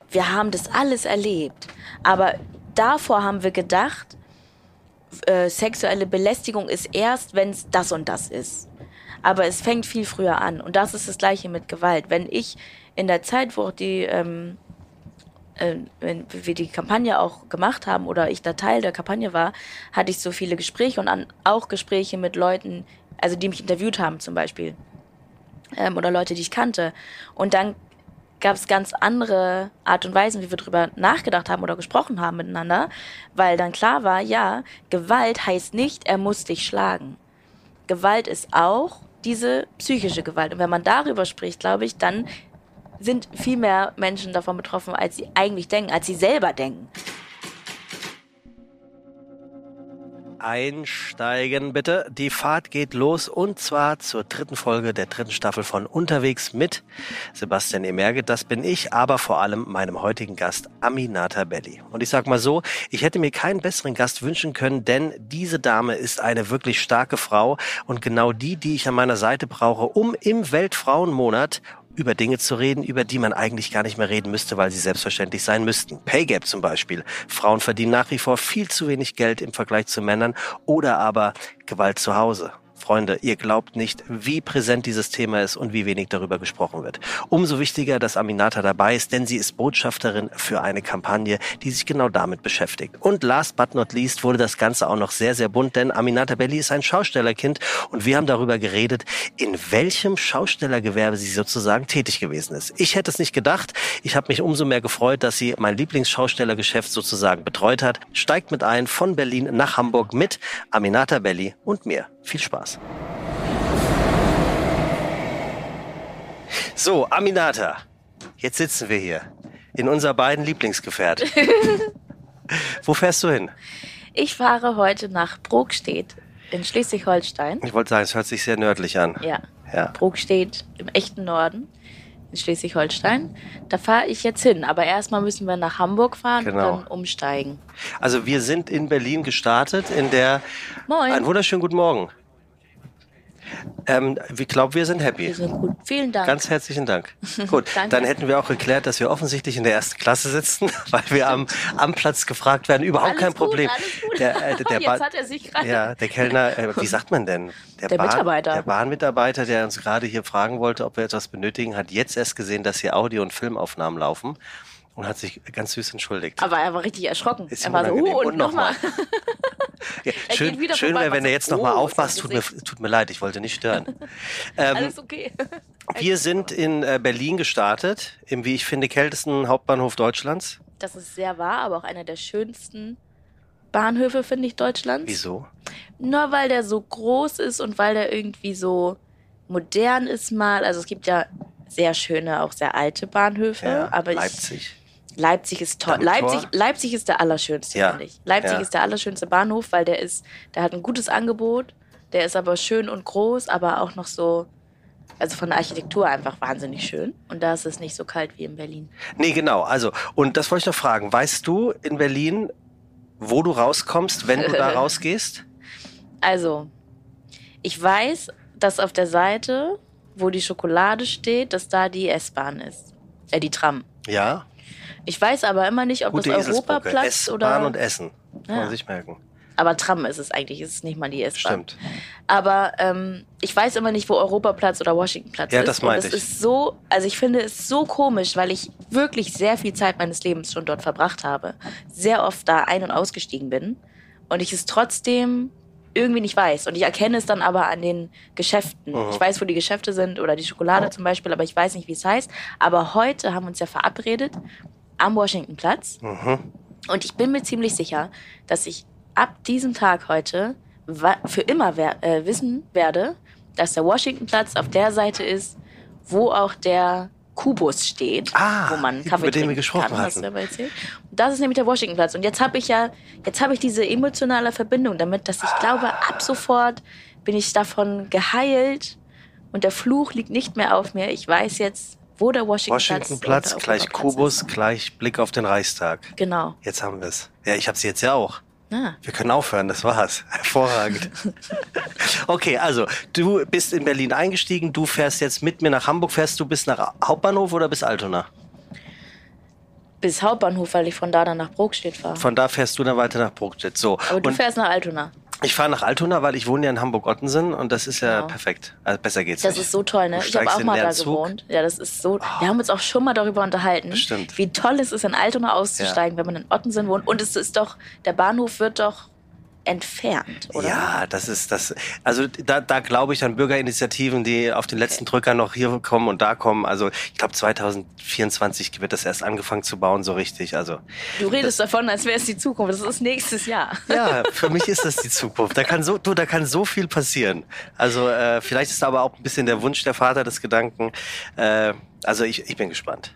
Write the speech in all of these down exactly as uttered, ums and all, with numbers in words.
wir haben das alles erlebt. Aber davor haben wir gedacht, äh, sexuelle Belästigung ist erst, wenn es das und das ist. Aber es fängt viel früher an. Und das ist das Gleiche mit Gewalt. Wenn ich in der Zeit, wo die, ähm, äh, wenn wir die Kampagne auch gemacht haben oder ich da Teil der Kampagne war, hatte ich so viele Gespräche und an, auch Gespräche mit Leuten, also die mich interviewt haben zum Beispiel. Ähm, oder Leute, die ich kannte. Und dann gab es ganz andere Art und Weisen, wie wir drüber nachgedacht haben oder gesprochen haben miteinander, weil dann klar war, ja, Gewalt heißt nicht, er muss dich schlagen. Gewalt ist auch diese psychische Gewalt. Und wenn man darüber spricht, glaube ich, dann sind viel mehr Menschen davon betroffen, als sie eigentlich denken, als sie selber denken. Einsteigen bitte. Die Fahrt geht los und zwar zur dritten Folge der dritten Staffel von Unterwegs mit Sebastian Emerge. Das bin ich, aber vor allem meinem heutigen Gast Aminata Belli. Und ich sag mal so, ich hätte mir keinen besseren Gast wünschen können, denn diese Dame ist eine wirklich starke Frau und genau die, die ich an meiner Seite brauche, um im Weltfrauenmonat über Dinge zu reden, über die man eigentlich gar nicht mehr reden müsste, weil sie selbstverständlich sein müssten. Pay Gap zum Beispiel. Frauen verdienen nach wie vor viel zu wenig Geld im Vergleich zu Männern oder aber Gewalt zu Hause. Freunde, ihr glaubt nicht, wie präsent dieses Thema ist und wie wenig darüber gesprochen wird. Umso wichtiger, dass Aminata dabei ist, denn sie ist Botschafterin für eine Kampagne, die sich genau damit beschäftigt. Und last but not least wurde das Ganze auch noch sehr, sehr bunt, denn Aminata Belli ist ein Schaustellerkind und wir haben darüber geredet, in welchem Schaustellergewerbe sie sozusagen tätig gewesen ist. Ich hätte es nicht gedacht. Ich habe mich umso mehr gefreut, dass sie mein Lieblingsschaustellergeschäft sozusagen betreut hat. Steigt mit ein von Berlin nach Hamburg mit Aminata Belli und mir. Viel Spaß. So, Aminata, jetzt sitzen wir hier in unser beiden Lieblingsgefährt. Wo fährst du hin? Ich fahre heute nach Brokstedt in Schleswig-Holstein. Ich wollte sagen, es hört sich sehr nördlich an. Ja, ja. Brokstedt im echten Norden in Schleswig-Holstein. Da fahre ich jetzt hin, aber erstmal müssen wir nach Hamburg fahren genau. und dann umsteigen. Also wir sind in Berlin gestartet, in der... Moin. Einen wunderschönen guten Morgen. Ähm, ich glaube, wir sind happy. Wir sind gut. Vielen Dank. Ganz herzlichen Dank. Gut, dann hätten wir auch geklärt, dass wir offensichtlich in der ersten Klasse sitzen, weil wir am, am Platz gefragt werden. Überhaupt alles kein gut, Problem. Alles gut. Der, äh, der Jetzt ba- hat er sich gerade... Ja, der Kellner, äh, wie sagt man denn? Der, Der Bahn, Mitarbeiter. Der Bahnmitarbeiter, der uns gerade hier fragen wollte, ob wir etwas benötigen, hat jetzt erst gesehen, dass hier Audio- und Filmaufnahmen laufen. Und hat sich ganz süß entschuldigt. Aber er war richtig erschrocken. Ist er war so, unangenehm. oh, und, Und noch nochmal. Ja, Er schön, geht wieder schön vorbei, wäre, wenn was er jetzt so, nochmal oh, aufmachst. ist das Tut mir, Gesicht. tut mir leid, ich wollte nicht stören. ähm, Alles okay. wir sind in äh, Berlin gestartet, im, wie ich finde, kältesten Hauptbahnhof Deutschlands. Das ist sehr wahr, aber auch einer der schönsten Bahnhöfe, finde ich, Deutschlands. Wieso? Nur weil der so groß ist und weil der irgendwie so modern ist mal. Also es gibt ja sehr schöne, auch sehr alte Bahnhöfe. Ja, aber Leipzig. Ich, Leipzig ist toll. Dammtor. Leipzig, Leipzig ist der allerschönste, Ja. finde ich. Leipzig Ja. ist der allerschönste Bahnhof, weil der ist, der hat ein gutes Angebot. Der ist aber schön und groß, aber auch noch so, also von der Architektur einfach wahnsinnig schön. Und da ist es nicht so kalt wie in Berlin. Nee, genau. Also, und das wollte ich noch fragen. Weißt du in Berlin, wo du rauskommst, wenn du da rausgehst? Also, ich weiß, dass auf der Seite, wo die Schokolade steht, dass da die S-Bahn ist. Äh, die Tram. Ja. Ich weiß aber immer nicht, ob Gute das Eselsbrücke. Europaplatz S-Bahn oder... und Essen. Kann Ja. man sich merken. Aber Tram ist es eigentlich, ist es nicht mal die S-Bahn. Stimmt. Aber ähm, ich weiß immer nicht, wo Europaplatz oder Washingtonplatz Ja, ist. das meinte Und das ich. ist so, also ich finde es so komisch, weil ich wirklich sehr viel Zeit meines Lebens schon dort verbracht habe. Sehr oft da ein- und ausgestiegen bin. Und ich es trotzdem irgendwie nicht weiß. Und ich erkenne es dann aber an den Geschäften. Mhm. Ich weiß, wo die Geschäfte sind oder die Schokolade zum Beispiel, aber ich weiß nicht, wie es heißt. Aber heute haben wir uns ja verabredet am Washingtonplatz. Mhm. Und ich bin mir ziemlich sicher, dass ich ab diesem Tag heute wa- für immer wer- äh, wissen werde, dass der Washingtonplatz auf der Seite ist, wo auch der Kubus steht, Ah, wo man Kaffee über den wir trinken gesprochen kann. Hast du hatten. aber erzählt? Und das ist nämlich der Washingtonplatz. Und jetzt habe ich ja, jetzt habe ich diese emotionale Verbindung damit, dass ich glaube, ab sofort bin ich davon geheilt und der Fluch liegt nicht mehr auf mir. Ich weiß jetzt, wo der Washingtonplatz, Washingtonplatz und der gleich Europaplatz Kubus ist. gleich Blick auf den Reichstag. Genau. Jetzt haben wir es. Ja, ich habe sie jetzt ja auch. Ah. Wir können aufhören, das war's. Hervorragend. Okay, also du bist in Berlin eingestiegen, du fährst jetzt mit mir nach Hamburg. Fährst du bis nach Hauptbahnhof oder bis Altona? bis Hauptbahnhof, weil ich von da dann nach Brokstedt fahre. Von da fährst du dann weiter nach Brokstedt. So. Aber du und fährst nach Altona. Ich fahre nach Altona, weil ich wohne ja in Hamburg-Ottensen und das ist ja genau. perfekt. Also besser geht's das nicht. Das ist so toll, ne? Ich habe auch mal da Zug. gewohnt. Ja, das ist so. Oh. Wir haben uns auch schon mal darüber unterhalten, Bestimmt. wie toll es ist, in Altona auszusteigen, ja. wenn man in Ottensen wohnt. Und es ist doch, der Bahnhof wird doch entfernt, oder? Ja, das ist das. Also da, da glaube ich an Bürgerinitiativen, die auf den letzten okay. Drücker noch hier kommen und da kommen. Also ich glaube zwanzig vierundzwanzig wird das erst angefangen zu bauen, so richtig. Also du redest das, davon, als wäre es die Zukunft. Das ist nächstes Jahr. Ja, für mich ist das die Zukunft. Da kann so, du, da kann so viel passieren. Also äh, vielleicht ist da aber auch ein bisschen der Wunsch der Vater des Gedanken. Äh, also ich, ich bin gespannt.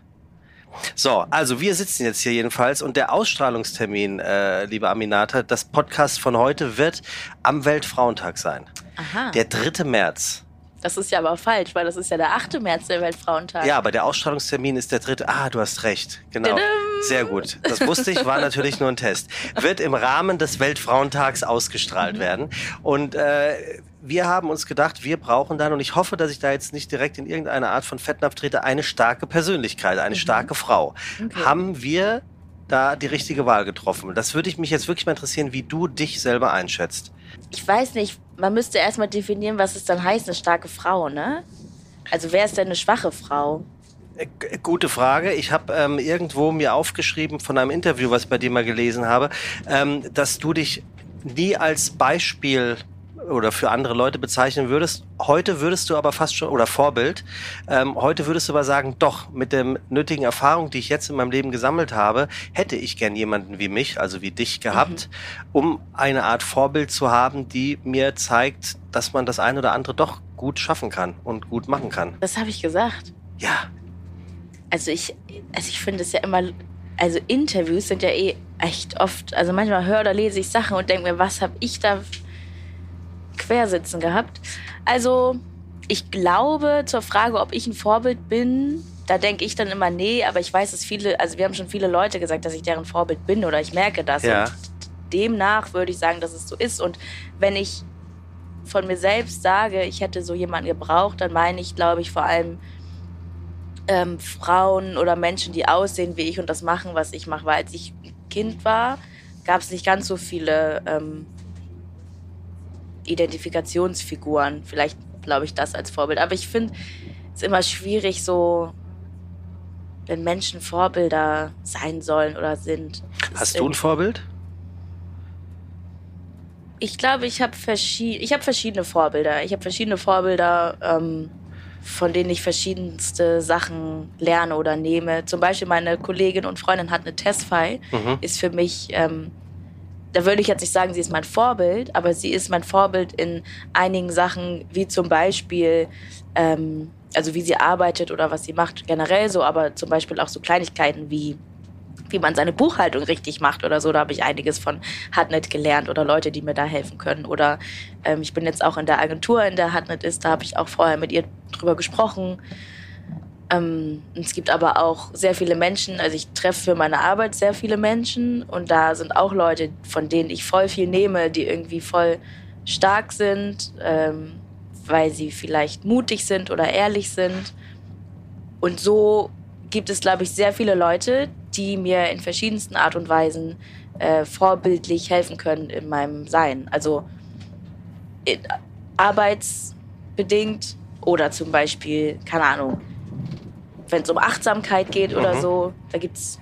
So, also wir sitzen jetzt hier jedenfalls und der Ausstrahlungstermin, äh, liebe Aminata, das Podcast von heute wird am Weltfrauentag sein. Aha. Der dritte März. Das ist ja aber falsch, weil das ist ja der achte März, der Weltfrauentag. Ja, aber der Ausstrahlungstermin ist der dritte. Ah, du hast recht. Genau. Tudum. Sehr gut. Das wusste ich, war natürlich nur ein Test. Wird im Rahmen des Weltfrauentags ausgestrahlt mhm. werden. Und äh, wir haben uns gedacht, wir brauchen dann, und ich hoffe, dass ich da jetzt nicht direkt in irgendeine Art von Fettnapf trete, eine starke Persönlichkeit, eine mhm. starke Frau. Okay. Haben wir da die richtige Wahl getroffen? Das würde ich mich jetzt wirklich mal interessieren, wie du dich selber einschätzt. Ich weiß nicht, man müsste erstmal definieren, was es dann heißt, eine starke Frau, ne? Also wer ist denn eine schwache Frau? G- gute Frage. Ich habe ähm, irgendwo mir aufgeschrieben von einem Interview, was ich bei dir mal gelesen habe, ähm, dass du dich nie als Beispiel oder für andere Leute bezeichnen würdest. Heute würdest du aber fast schon, oder Vorbild, ähm, heute würdest du aber sagen, doch, mit der nötigen Erfahrung, die ich jetzt in meinem Leben gesammelt habe, hätte ich gern jemanden wie mich, also wie dich gehabt, mhm. um eine Art Vorbild zu haben, die mir zeigt, dass man das eine oder andere doch gut schaffen kann und gut machen kann. Das habe ich gesagt. Ja. Also ich, also ich finde es ja immer, also Interviews sind ja eh echt oft, also manchmal höre oder lese ich Sachen und denke mir, was habe ich da quersitzen gehabt. Also ich glaube, zur Frage, ob ich ein Vorbild bin, da denke ich dann immer, nee, aber ich weiß, dass viele, also wir haben schon viele Leute gesagt, dass ich deren Vorbild bin oder ich merke das. Ja. Und demnach würde ich sagen, dass es so ist. Und wenn ich von mir selbst sage, ich hätte so jemanden gebraucht, dann meine ich, glaube ich, vor allem ähm, Frauen oder Menschen, die aussehen wie ich und das machen, was ich mache. Weil als ich Kind war, gab es nicht ganz so viele ähm, Identifikationsfiguren. Vielleicht glaube ich das als Vorbild. Aber ich finde es immer schwierig, so wenn Menschen Vorbilder sein sollen oder sind. Hast du ein Vorbild? Ich glaube, ich habe verschied- ich hab verschiedene Vorbilder. Ich habe verschiedene Vorbilder, ähm, von denen ich verschiedenste Sachen lerne oder nehme. Zum Beispiel meine Kollegin und Freundin hat eine Tesfaye, mhm. ist für mich... Ähm, Da würde ich jetzt nicht sagen, sie ist mein Vorbild, aber sie ist mein Vorbild in einigen Sachen, wie zum Beispiel, ähm, also wie sie arbeitet oder was sie macht, generell so, aber zum Beispiel auch so Kleinigkeiten wie, wie man seine Buchhaltung richtig macht oder so. Da habe ich einiges von Hardnet gelernt oder Leute, die mir da helfen können. Oder ähm, ich bin jetzt auch in der Agentur, in der Hardnet ist, da habe ich auch vorher mit ihr drüber gesprochen. Ähm, es gibt aber auch sehr viele Menschen, also ich treffe für meine Arbeit sehr viele Menschen und da sind auch Leute, von denen ich voll viel nehme, die irgendwie voll stark sind, ähm, weil sie vielleicht mutig sind oder ehrlich sind. Und so gibt es, glaube ich, sehr viele Leute, die mir in verschiedensten Art und Weisen äh, vorbildlich helfen können in meinem Sein. Also in, arbeitsbedingt oder zum Beispiel, keine Ahnung, wenn es um Achtsamkeit geht oder mhm. so, da gibt es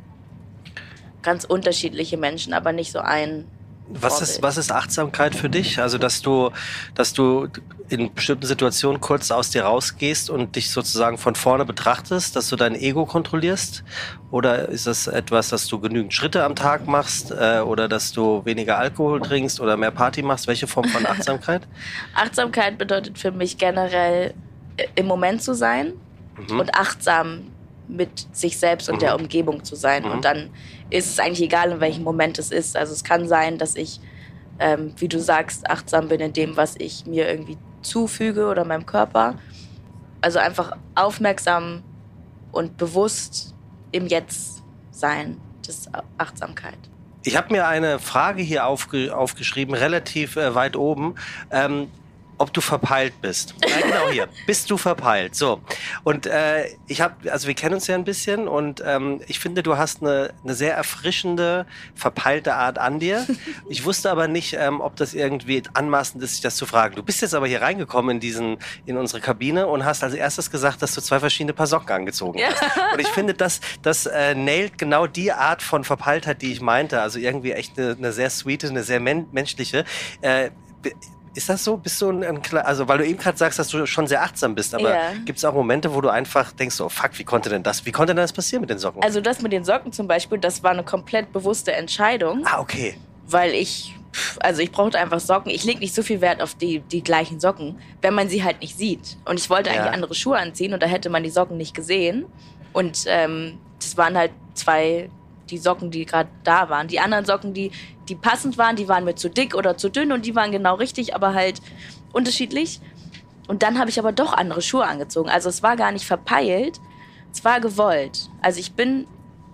ganz unterschiedliche Menschen, aber nicht so ein Was ist, was ist Achtsamkeit für dich? Also, dass du, dass du in bestimmten Situationen kurz aus dir rausgehst und dich sozusagen von vorne betrachtest, dass du dein Ego kontrollierst? Oder ist das etwas, dass du genügend Schritte am Tag machst äh, oder dass du weniger Alkohol trinkst oder mehr Party machst? Welche Form von Achtsamkeit? Achtsamkeit bedeutet für mich generell im Moment zu sein. Mhm. Und achtsam mit sich selbst und mhm. der Umgebung zu sein. Mhm. Und dann ist es eigentlich egal, in welchem Moment es ist. Also es kann sein, dass ich, ähm, wie du sagst, achtsam bin in dem, was ich mir irgendwie zufüge oder meinem Körper. Also einfach aufmerksam und bewusst im Jetzt sein. Das ist Achtsamkeit. Ich habe mir eine Frage hier aufge- aufgeschrieben, relativ äh, weit oben. Ähm, ob du verpeilt bist. Ja, genau hier. Bist du verpeilt? So. Und äh, ich habe, also wir kennen uns ja ein bisschen und ähm, ich finde, du hast eine, eine sehr erfrischende, verpeilte Art an dir. Ich wusste aber nicht, ähm, ob das irgendwie anmaßend ist, sich das zu fragen. Du bist jetzt aber hier reingekommen in diesen, in unsere Kabine und hast als erstes gesagt, dass du zwei verschiedene Paar Socken angezogen hast. Ja. Und ich finde, das, das äh, nailt genau die Art von Verpeiltheit, die ich meinte. Also irgendwie echt eine, eine sehr sweete, eine sehr men- menschliche. Äh, Ist das so? Bist du ein, ein also weil du eben gerade sagst, dass du schon sehr achtsam bist, aber ja. Gibt es auch Momente, wo du einfach denkst, oh fuck, wie konnte denn das, wie konnte denn das passieren mit den Socken? Also das mit den Socken zum Beispiel, das war eine komplett bewusste Entscheidung. Ah, okay. Weil ich, also ich brauchte einfach Socken. Ich lege nicht so viel Wert auf die, die gleichen Socken, wenn man sie halt nicht sieht. Und ich wollte eigentlich ja. andere Schuhe anziehen und da hätte man die Socken nicht gesehen. Und ähm, das waren halt zwei, die Socken, die gerade da waren. Die anderen Socken, die die passend waren, die waren mir zu dick oder zu dünn und die waren genau richtig, aber halt unterschiedlich. Und dann habe ich aber doch andere Schuhe angezogen. Also es war gar nicht verpeilt, es war gewollt. Also ich bin,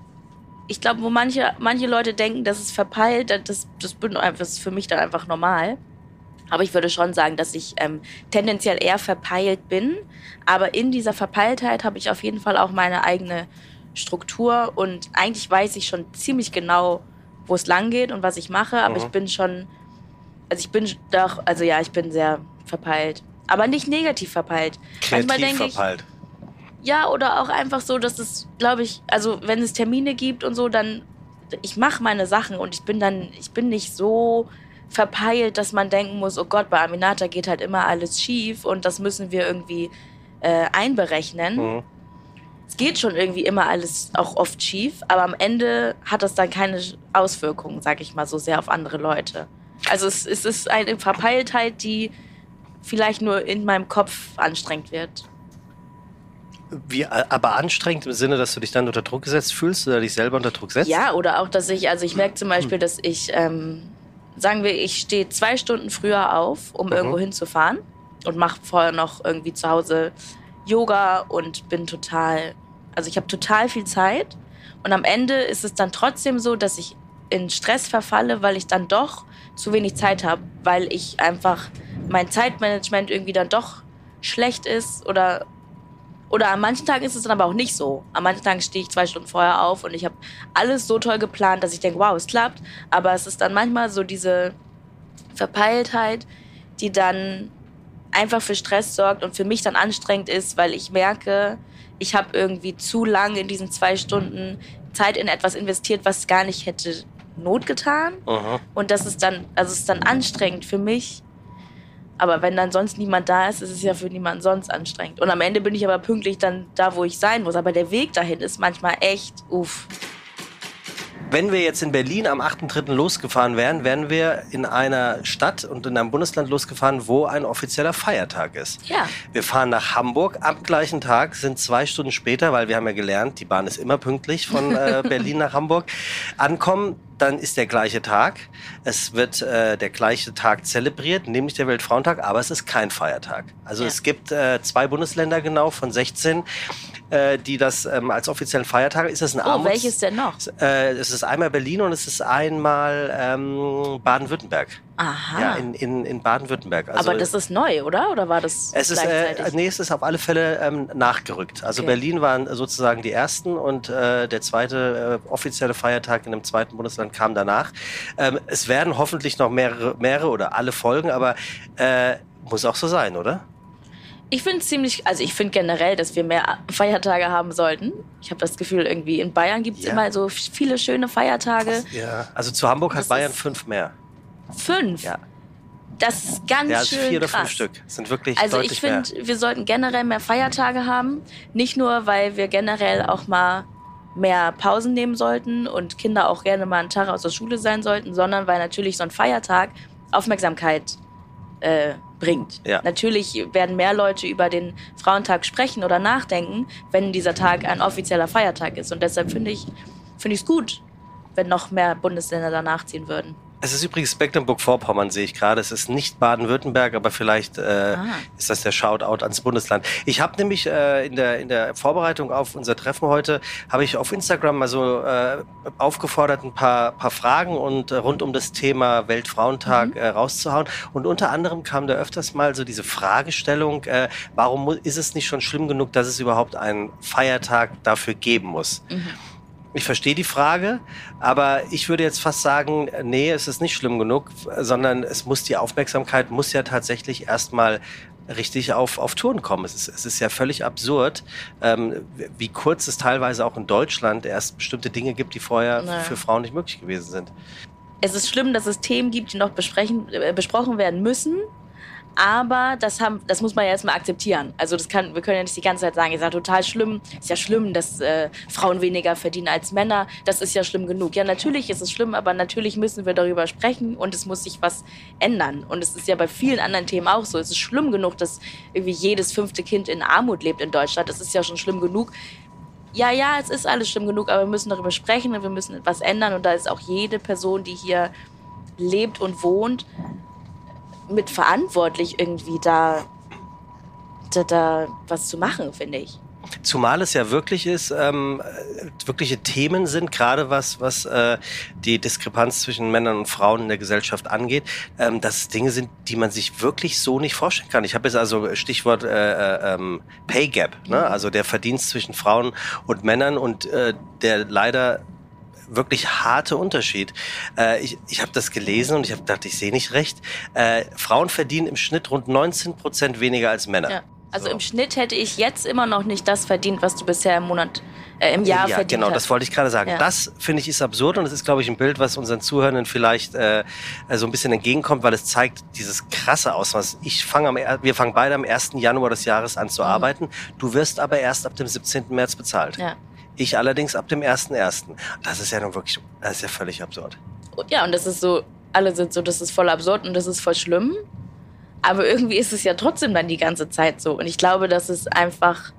ich glaube, wo manche, manche Leute denken, das ist verpeilt, das, das, bin, das ist für mich dann einfach normal. Aber ich würde schon sagen, dass ich ähm, tendenziell eher verpeilt bin. Aber in dieser Verpeiltheit habe ich auf jeden Fall auch meine eigene Struktur und eigentlich weiß ich schon ziemlich genau, wo es lang geht und was ich mache, aber mhm. ich bin schon, also ich bin doch, also ja, ich bin sehr verpeilt, aber nicht negativ verpeilt. Kreativ Manchmal denke verpeilt. Ich, ja, oder auch einfach so, dass es, glaube ich, also wenn es Termine gibt und so, dann, ich mache meine Sachen und ich bin dann, ich bin nicht so verpeilt, dass man denken muss, oh Gott, bei Aminata geht halt immer alles schief und das müssen wir irgendwie äh, einberechnen. Mhm. Es geht schon irgendwie immer alles auch oft schief, aber am Ende hat das dann keine Auswirkungen, sag ich mal, so sehr auf andere Leute. Also es, es ist eine Verpeiltheit, die vielleicht nur in meinem Kopf anstrengend wird. Wie, aber anstrengend im Sinne, dass du dich dann unter Druck gesetzt fühlst oder dich selber unter Druck setzt? Ja, oder auch, dass ich, also ich merke zum Beispiel, dass ich, ähm, sagen wir, ich stehe zwei Stunden früher auf, um mhm. irgendwo hinzufahren und mache vorher noch irgendwie zu Hause Yoga und bin total, also ich habe total viel Zeit und am Ende ist es dann trotzdem so, dass ich in Stress verfalle, weil ich dann doch zu wenig Zeit habe, weil ich einfach mein Zeitmanagement irgendwie dann doch schlecht ist oder oder an manchen Tagen ist es dann aber auch nicht so. An manchen Tagen stehe ich zwei Stunden vorher auf und ich habe alles so toll geplant, dass ich denke, wow, es klappt, aber es ist dann manchmal so diese Verpeiltheit, die dann einfach für Stress sorgt und für mich dann anstrengend ist, weil ich merke, ich habe irgendwie zu lange in diesen zwei Stunden Zeit in etwas investiert, was gar nicht hätte Not getan. Uh-huh. Und das ist dann, also es ist dann anstrengend für mich. Aber wenn dann sonst niemand da ist, ist es ja für niemanden sonst anstrengend. Und am Ende bin ich aber pünktlich dann da, wo ich sein muss. Aber der Weg dahin ist manchmal echt, uff. Wenn wir jetzt in Berlin am achten dritten losgefahren wären, wären wir in einer Stadt und in einem Bundesland losgefahren, wo ein offizieller Feiertag ist. Ja. Wir fahren nach Hamburg am gleichen Tag, sind zwei Stunden später, weil wir haben ja gelernt, die Bahn ist immer pünktlich von äh, Berlin nach Hamburg, ankommen. Dann ist der gleiche Tag. Es wird äh, der gleiche Tag zelebriert, nämlich der Weltfrauentag, aber es ist kein Feiertag. Also ja. Es gibt äh, zwei Bundesländer genau von sechzehn, äh, die das ähm, als offiziellen Feiertag. Ist das ein Armuts? Oh, welches denn noch? Äh, es ist einmal Berlin und es ist einmal ähm, Baden-Württemberg. Aha. Ja, in, in, in Baden-Württemberg. Also, aber das ist neu, oder? Oder war das es ist, äh, nee, es ist auf alle Fälle ähm, nachgerückt. Also okay. Berlin waren sozusagen die ersten und äh, der zweite äh, offizielle Feiertag in dem zweiten Bundesland kam danach. Ähm, es werden hoffentlich noch mehrere, mehrere oder alle folgen, aber äh, muss auch so sein, oder? Ich finde ziemlich, also ich finde generell, dass wir mehr Feiertage haben sollten. Ich habe das Gefühl, irgendwie in Bayern gibt es ja. immer so viele schöne Feiertage. Ja, also zu Hamburg das hat Bayern fünf mehr. Fünf? Ja. Das ist ganz ja, also schön vier oder krass. fünf Stück. Das sind wirklich also deutlich ich finde, wir sollten generell mehr Feiertage haben. Nicht nur, weil wir generell auch mal mehr Pausen nehmen sollten und Kinder auch gerne mal einen Tag aus der Schule sein sollten, sondern weil natürlich so ein Feiertag Aufmerksamkeit äh, bringt. Ja. Natürlich werden mehr Leute über den Frauentag sprechen oder nachdenken, wenn dieser Tag ein offizieller Feiertag ist. Und deshalb finde ich finde ich es gut, wenn noch mehr Bundesländer danach ziehen würden. Es ist übrigens Mecklenburg-Vorpommern, sehe ich gerade. Es ist nicht Baden-Württemberg, aber vielleicht äh, Ah. ist das der Shoutout ans Bundesland. Ich habe nämlich äh, in, der, in der Vorbereitung auf unser Treffen heute, habe ich auf Instagram mal so äh, aufgefordert, ein paar, paar Fragen und äh, rund um das Thema Weltfrauentag Mhm. äh, rauszuhauen. Und unter anderem kam da öfters mal so diese Fragestellung, äh, warum mu- ist es nicht schon schlimm genug, dass es überhaupt einen Feiertag dafür geben muss? Mhm. Ich verstehe die Frage, aber ich würde jetzt fast sagen, nee, es ist nicht schlimm genug, sondern es muss die Aufmerksamkeit muss ja tatsächlich erstmal richtig auf, auf Touren kommen. Es ist, es ist ja völlig absurd, ähm, wie kurz es teilweise auch in Deutschland erst bestimmte Dinge gibt, die vorher Naja. für Frauen nicht möglich gewesen sind. Es ist schlimm, dass es Themen gibt, die noch besprechen, äh, besprochen werden müssen. Aber das, haben, das muss man ja erstmal akzeptieren. Also das kann, wir können ja nicht die ganze Zeit sagen, ist ja total schlimm, ist ja schlimm, dass äh, Frauen weniger verdienen als Männer. Das ist ja schlimm genug. Ja, natürlich ist es schlimm, aber natürlich müssen wir darüber sprechen und es muss sich was ändern. Und es ist ja bei vielen anderen Themen auch so. Es ist schlimm genug, dass irgendwie jedes fünfte Kind in Armut lebt in Deutschland. Das ist ja schon schlimm genug. Ja, ja, es ist alles schlimm genug, aber wir müssen darüber sprechen und wir müssen etwas ändern. Und da ist auch jede Person, die hier lebt und wohnt, mit verantwortlich irgendwie da, da, da was zu machen, finde ich. Zumal es ja wirklich ist, ähm, wirkliche Themen sind, gerade was, was äh, die Diskrepanz zwischen Männern und Frauen in der Gesellschaft angeht, ähm, dass es Dinge sind, die man sich wirklich so nicht vorstellen kann. Ich habe jetzt also Stichwort äh, ähm, Pay Gap, ne? Also der Verdienst zwischen Frauen und Männern und äh, der leider wirklich harte Unterschied. Äh, ich ich habe das gelesen und ich habe gedacht, ich sehe nicht recht. Äh, Frauen verdienen im Schnitt rund neunzehn Prozent weniger als Männer. Ja. Also So. im Schnitt hätte ich jetzt immer noch nicht das verdient, was du bisher im Monat, äh, im Jahr ja, verdient genau, hast. das wollte ich gerade sagen. Ja. Das, finde ich, ist absurd und es ist, glaube ich, ein Bild, was unseren Zuhörenden vielleicht äh, so ein bisschen entgegenkommt, weil es zeigt dieses krasse Ausmaß. Ich fange am, er- wir fangen beide am ersten Januar des Jahres an zu Mhm. arbeiten. Du wirst aber erst ab dem siebzehnten März bezahlt. Ja. Ich allerdings ab dem ersten ersten Das ist ja nun wirklich, das ist ja völlig absurd. Ja, und das ist so, alle sind so, das ist voll absurd und das ist voll schlimm. Aber irgendwie ist es ja trotzdem dann die ganze Zeit so. Und ich glaube, das ist einfach,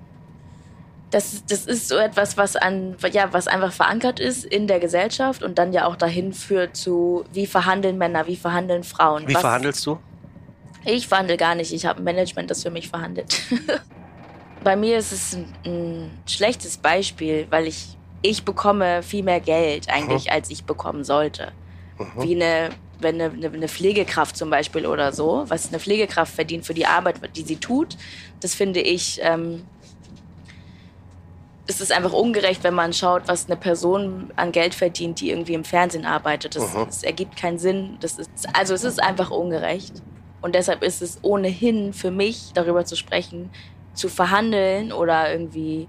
das, das ist so etwas, was an, ja, was einfach verankert ist in der Gesellschaft und dann ja auch dahin führt zu, wie verhandeln Männer, wie verhandeln Frauen. Wie was, verhandelst du? Ich verhandle gar nicht. Ich habe ein Management, das für mich verhandelt. Bei mir ist es ein, ein schlechtes Beispiel, weil ich, ich bekomme viel mehr Geld eigentlich, Mhm. als ich bekommen sollte. Mhm. Wie eine, wenn eine, eine eine Pflegekraft zum Beispiel oder so, was eine Pflegekraft verdient für die Arbeit, die sie tut, das finde ich, ähm, es ist einfach ungerecht, wenn man schaut, was eine Person an Geld verdient, die irgendwie im Fernsehen arbeitet. Das, Mhm. das ergibt keinen Sinn. Das ist, also es ist einfach ungerecht. Und deshalb ist es ohnehin für mich, darüber zu sprechen, zu verhandeln oder irgendwie,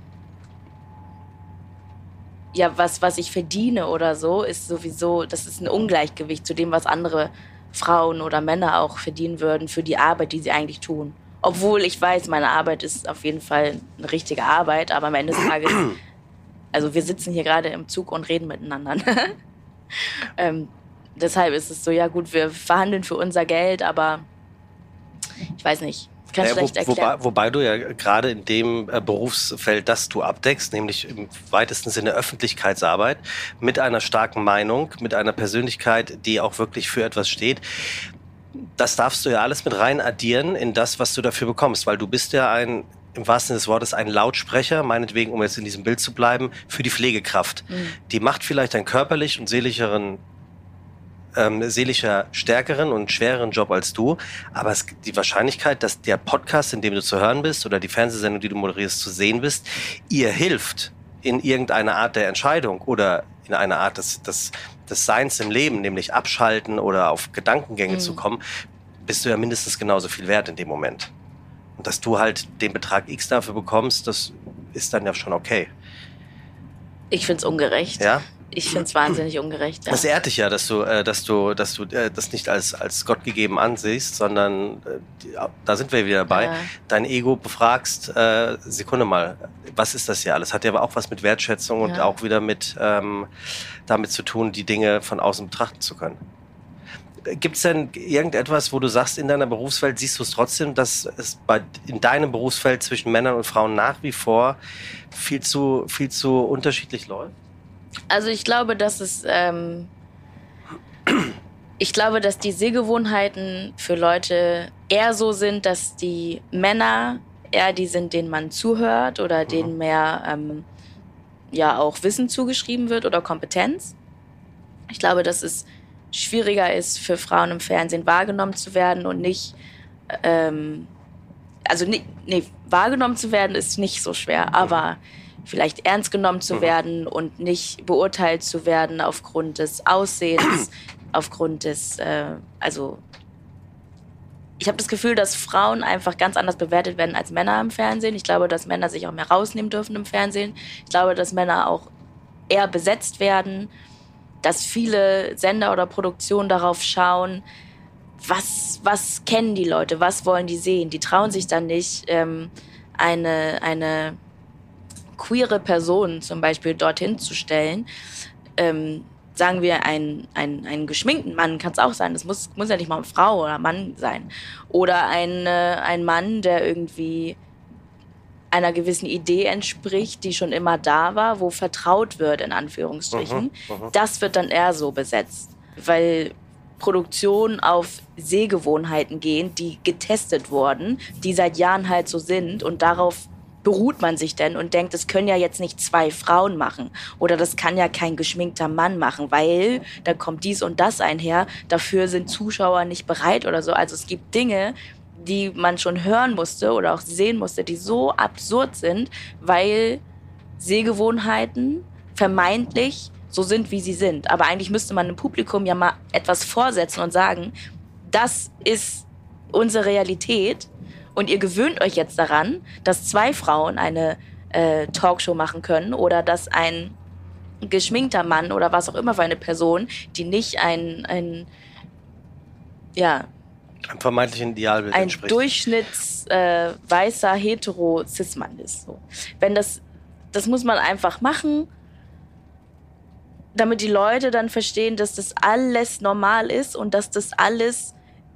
ja, was, was ich verdiene oder so, ist sowieso, das ist ein Ungleichgewicht zu dem, was andere Frauen oder Männer auch verdienen würden für die Arbeit, die sie eigentlich tun. Obwohl ich weiß, meine Arbeit ist auf jeden Fall eine richtige Arbeit, aber am Ende des Tages, also wir sitzen hier gerade im Zug und reden miteinander. ähm, deshalb ist es so, ja gut, wir verhandeln für unser Geld, aber ich weiß nicht. Ich kann Ja, schlecht wo, erklären. wobei, wobei du ja gerade in dem äh, Berufsfeld, das du abdeckst, nämlich im weitesten Sinne Öffentlichkeitsarbeit, mit einer starken Meinung, mit einer Persönlichkeit, die auch wirklich für etwas steht, das darfst du ja alles mit rein addieren in das, was du dafür bekommst, weil du bist ja ein, im wahrsten Sinne des Wortes, ein Lautsprecher, meinetwegen, um jetzt in diesem Bild zu bleiben, für die Pflegekraft. Mhm. Die macht vielleicht einen körperlich und seelischeren ähm, seelischer stärkeren und schwereren Job als du, aber es, die Wahrscheinlichkeit, dass der Podcast, in dem du zu hören bist oder die Fernsehsendung, die du moderierst, zu sehen bist, ihr hilft in irgendeiner Art der Entscheidung oder in einer Art des, des, des Seins im Leben, nämlich abschalten oder auf Gedankengänge Mhm. zu kommen, bist du ja mindestens genauso viel wert in dem Moment. Und dass du halt den Betrag X dafür bekommst, das ist dann ja schon okay. Ich find's ungerecht. Ja? Ich find's wahnsinnig ungerecht. Ja. Das ehrt dich ja, dass du, äh, dass du, dass du äh, das nicht als als Gott gegeben ansiehst, sondern äh, die, da sind wir wieder dabei. Ja. Dein Ego befragst. Äh, Sekunde mal, was ist das hier alles? Hat ja aber auch was mit Wertschätzung und Ja. auch wieder mit ähm, damit zu tun, die Dinge von außen betrachten zu können. Gibt es denn irgendetwas, wo du sagst, in deiner Berufswelt siehst du es trotzdem, dass es bei, in deinem Berufsfeld zwischen Männern und Frauen nach wie vor viel zu viel zu unterschiedlich läuft? Also ich glaube, dass es, ähm, Ich glaube, dass die Sehgewohnheiten für Leute eher so sind, dass die Männer eher die sind, denen man zuhört oder denen mehr ähm, ja auch Wissen zugeschrieben wird oder Kompetenz. Ich glaube, dass es schwieriger ist für Frauen im Fernsehen wahrgenommen zu werden und nicht, ähm, also nee, nee, wahrgenommen zu werden ist nicht so schwer, aber vielleicht ernst genommen zu werden und nicht beurteilt zu werden aufgrund des Aussehens, aufgrund des, äh, also ich habe das Gefühl, dass Frauen einfach ganz anders bewertet werden als Männer im Fernsehen. Ich glaube, dass Männer sich auch mehr rausnehmen dürfen im Fernsehen. Ich glaube, dass Männer auch eher besetzt werden, dass viele Sender oder Produktionen darauf schauen, was, was kennen die Leute, was wollen die sehen. Die trauen sich dann nicht, ähm, eine, eine queere Person zum Beispiel dorthin zu stellen. Ähm, sagen wir, ein, ein, einen geschminkten Mann kann es auch sein. Das muss, muss ja nicht mal eine Frau oder Mann sein. Oder ein, äh, ein Mann, der irgendwie einer gewissen Idee entspricht, die schon immer da war, wo vertraut wird, in Anführungsstrichen. Mhm, mhm. Das wird dann eher so besetzt, weil Produktionen auf Sehgewohnheiten gehen, die getestet wurden, die seit Jahren halt so sind und darauf beruht man sich denn und denkt, das können ja jetzt nicht zwei Frauen machen oder das kann ja kein geschminkter Mann machen, weil da kommt dies und das einher, dafür sind Zuschauer nicht bereit oder so. Also es gibt Dinge, die man schon hören musste oder auch sehen musste, die so absurd sind, weil Sehgewohnheiten vermeintlich so sind, wie sie sind. Aber eigentlich müsste man dem Publikum ja mal etwas vorsetzen und sagen, das ist unsere Realität und ihr gewöhnt euch jetzt daran, dass zwei Frauen eine äh, Talkshow machen können oder dass ein geschminkter Mann oder was auch immer für eine Person, die nicht ein, ein ja, Ein vermeintlichen Idealbild ein entspricht. Durchschnitts äh, weißer hetero Cis-Mann ist. So. Wenn das, das muss man einfach machen, damit die Leute dann verstehen, dass das alles normal ist und dass das alles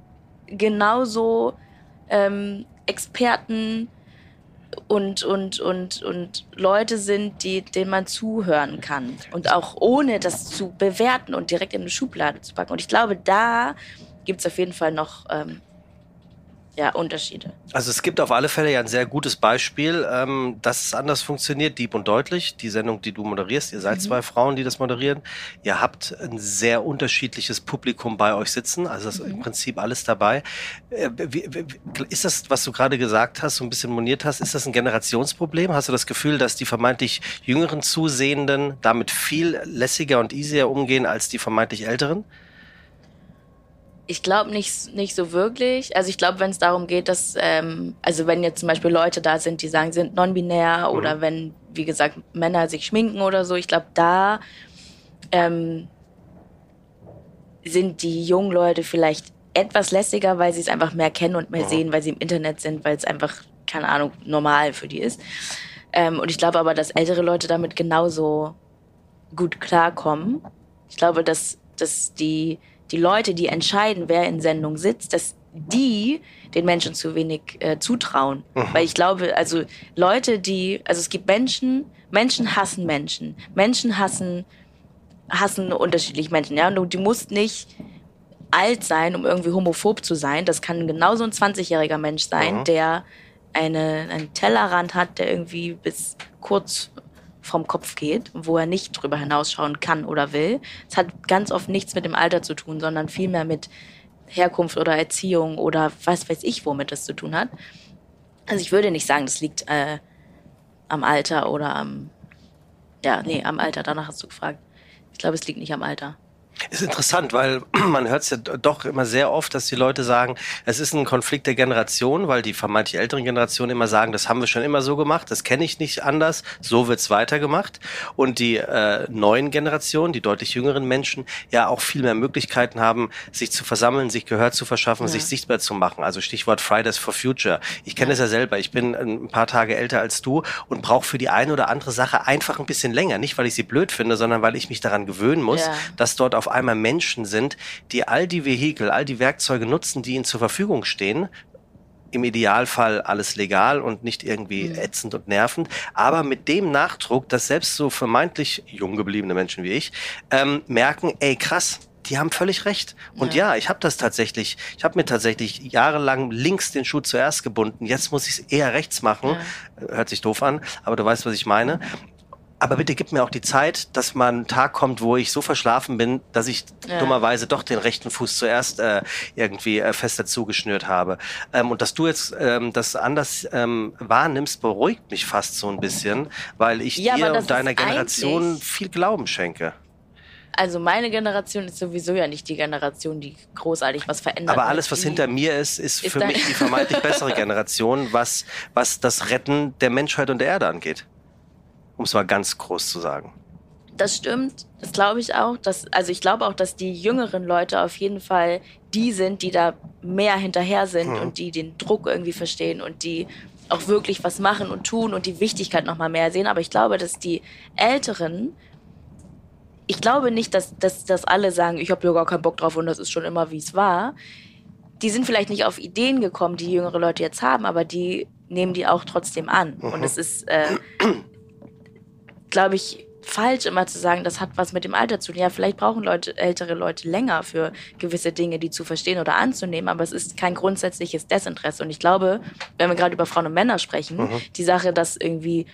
genauso ähm, Experten und, und, und, und Leute sind, die, denen man zuhören kann. Und auch ohne das zu bewerten und direkt in eine Schublade zu packen. Und ich glaube, da gibt es auf jeden Fall noch ähm, ja, Unterschiede. Also es gibt auf alle Fälle ja ein sehr gutes Beispiel, ähm, dass es anders funktioniert, Deep und Deutlich, die Sendung, die du moderierst. Ihr seid mhm. zwei Frauen, die das moderieren. Ihr habt ein sehr unterschiedliches Publikum bei euch sitzen, also ist mhm. im Prinzip alles dabei. Äh, wie, wie, ist das, was du gerade gesagt hast, so ein bisschen moniert hast, ist das ein Generationsproblem? Hast du das Gefühl, dass die vermeintlich jüngeren Zusehenden damit viel lässiger und easier umgehen als die vermeintlich älteren? Ich glaube nicht, nicht so wirklich. Also ich glaube, wenn es darum geht, dass, ähm, also wenn jetzt zum Beispiel Leute da sind, die sagen, sie sind non-binär mhm. oder wenn, wie gesagt, Männer sich schminken oder so, ich glaube, da ähm, sind die jungen Leute vielleicht etwas lässiger, weil sie es einfach mehr kennen und mehr mhm. sehen, weil sie im Internet sind, weil es einfach, keine Ahnung, normal für die ist. Ähm, und ich glaube aber, dass ältere Leute damit genauso gut klarkommen. Ich glaube, dass, dass die die Leute, die entscheiden, wer in Sendung sitzt, dass die den Menschen zu wenig äh, zutrauen. Mhm. Weil ich glaube, also Leute, die, also es gibt Menschen, Menschen hassen Menschen. Menschen hassen, hassen unterschiedliche Menschen, ja. Und du, du musst nicht alt sein, um irgendwie homophob zu sein. Das kann genauso ein zwanzigjähriger Mensch sein, mhm. der eine, einen Tellerrand hat, der irgendwie bis kurz vom Kopf geht, wo er nicht drüber hinausschauen kann oder will. Es hat ganz oft nichts mit dem Alter zu tun, sondern vielmehr mit Herkunft oder Erziehung oder was weiß ich, womit das zu tun hat. Also ich würde nicht sagen, das liegt äh, am Alter oder am, ja, nee, am Alter, danach hast du gefragt. Ich glaube, es liegt nicht am Alter. Ist interessant, weil man hört es ja doch immer sehr oft, dass die Leute sagen, es ist ein Konflikt der Generation, weil die vermeintlich älteren Generationen immer sagen, das haben wir schon immer so gemacht, das kenne ich nicht anders, so wird's weitergemacht. Und die äh, neuen Generationen, die deutlich jüngeren Menschen, ja auch viel mehr Möglichkeiten haben, sich zu versammeln, sich Gehör zu verschaffen, ja. sich sichtbar zu machen. Also Stichwort Fridays for Future. Ich kenne ja. das ja selber, ich bin ein paar Tage älter als du und brauche für die eine oder andere Sache einfach ein bisschen länger. Nicht, weil ich sie blöd finde, sondern weil ich mich daran gewöhnen muss, ja. dass dort auf einmal Menschen sind, die all die Vehikel, all die Werkzeuge nutzen, die ihnen zur Verfügung stehen. Im Idealfall alles legal und nicht irgendwie mhm. ätzend und nervend, aber mit dem Nachdruck, dass selbst so vermeintlich jung gebliebene Menschen wie ich ähm, merken, ey krass, die haben völlig recht. Und ja, ja ich habe das tatsächlich, ich habe mir tatsächlich jahrelang links den Schuh zuerst gebunden. Jetzt muss ich es eher rechts machen. Ja. Hört sich doof an, aber du weißt, was ich meine. Aber bitte gib mir auch die Zeit, dass mal ein Tag kommt, wo ich so verschlafen bin, dass ich ja. dummerweise doch den rechten Fuß zuerst äh, irgendwie äh, fester zugeschnürt habe. Ähm, und dass du jetzt ähm, das anders ähm, wahrnimmst, beruhigt mich fast so ein bisschen, weil ich ja, dir und deiner Generation viel Glauben schenke. Also meine Generation ist sowieso ja nicht die Generation, die großartig was verändert. Aber alles, was hinter mir ist, ist, ist für mich die vermeintlich bessere Generation, was, was das Retten der Menschheit und der Erde angeht. Um es mal ganz groß zu sagen. Das stimmt, das glaube ich auch. Dass, also ich glaube auch, dass die jüngeren Leute auf jeden Fall die sind, die da mehr hinterher sind hm. und die den Druck irgendwie verstehen und die auch wirklich was machen und tun und die Wichtigkeit noch mal mehr sehen. Aber ich glaube, dass die Älteren, ich glaube nicht, dass, dass, dass alle sagen, ich habe ja gar keinen Bock drauf und das ist schon immer, wie es war. Die sind vielleicht nicht auf Ideen gekommen, die jüngere Leute jetzt haben, aber die nehmen die auch trotzdem an. Mhm. Und es ist... Äh, glaube ich, falsch immer zu sagen, das hat was mit dem Alter zu tun. Ja, vielleicht brauchen Leute, ältere Leute länger für gewisse Dinge, die zu verstehen oder anzunehmen, aber es ist kein grundsätzliches Desinteresse. Und ich glaube, wenn wir gerade über Frauen und Männer sprechen, mhm. die Sache, dass irgendwie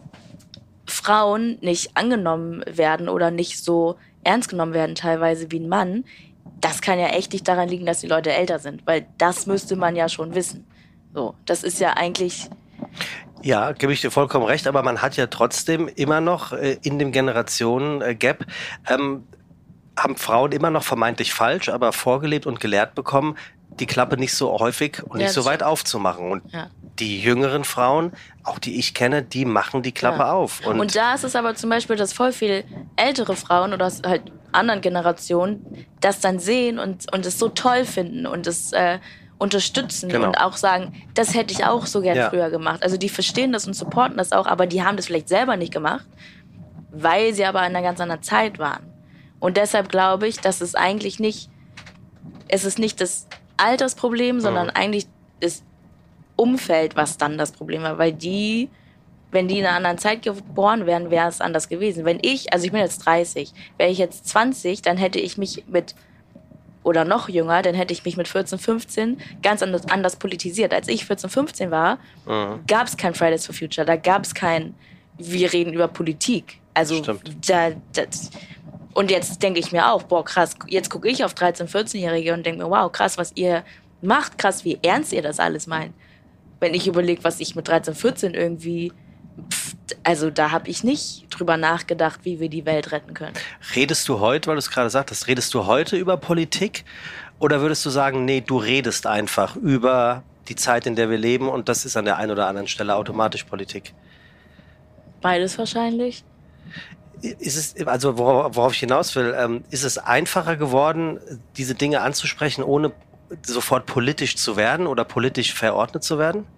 Frauen nicht angenommen werden oder nicht so ernst genommen werden teilweise wie ein Mann, das kann ja echt nicht daran liegen, dass die Leute älter sind, weil das müsste man ja schon wissen. So, das ist ja eigentlich... Ja, gebe ich dir vollkommen recht, aber man hat ja trotzdem immer noch äh, in dem Generationen-Gap, ähm, haben Frauen immer noch vermeintlich falsch, aber vorgelebt und gelehrt bekommen, die Klappe nicht so häufig und ja, nicht so weit aufzumachen. Und ja. die jüngeren Frauen, auch die ich kenne, die machen die Klappe ja. auf. Und, und da ist es aber zum Beispiel, dass voll viel ältere Frauen oder halt anderen Generationen das dann sehen und, und es so toll finden und es... Äh, unterstützen genau. und auch sagen, das hätte ich auch so gern ja. früher gemacht. Also die verstehen das und supporten das auch, aber die haben das vielleicht selber nicht gemacht, weil sie aber in einer ganz anderen Zeit waren. Und deshalb glaube ich, dass es eigentlich nicht, es ist nicht das Altersproblem, sondern mhm. eigentlich das Umfeld, was dann das Problem war, weil die, wenn die in einer anderen Zeit geboren wären, wäre es anders gewesen. Wenn ich, also ich bin jetzt dreißig, wäre ich jetzt zwanzig, dann hätte ich mich mit oder noch jünger, dann hätte ich mich mit vierzehn, fünfzehn ganz anders, anders politisiert. Als ich vierzehn, fünfzehn war, mhm. gab es kein Fridays for Future, da gab es kein, wir reden über Politik. Also da, das, und jetzt denke ich mir auch, boah krass, jetzt gucke ich auf dreizehn-, vierzehnjährige und denke mir, wow, krass, was ihr macht, krass, wie ernst ihr das alles meint. Wenn ich überlege, was ich mit dreizehn, vierzehn irgendwie... Also da habe ich nicht drüber nachgedacht, wie wir die Welt retten können. Redest du heute, weil du es gerade sagtest, redest du heute über Politik? Oder würdest du sagen, nee, du redest einfach über die Zeit, in der wir leben und das ist an der einen oder anderen Stelle automatisch Politik? Beides wahrscheinlich. Ist es, also worauf, worauf ich hinaus will, ähm, ist es einfacher geworden, diese Dinge anzusprechen, ohne sofort politisch zu werden oder politisch verordnet zu werden?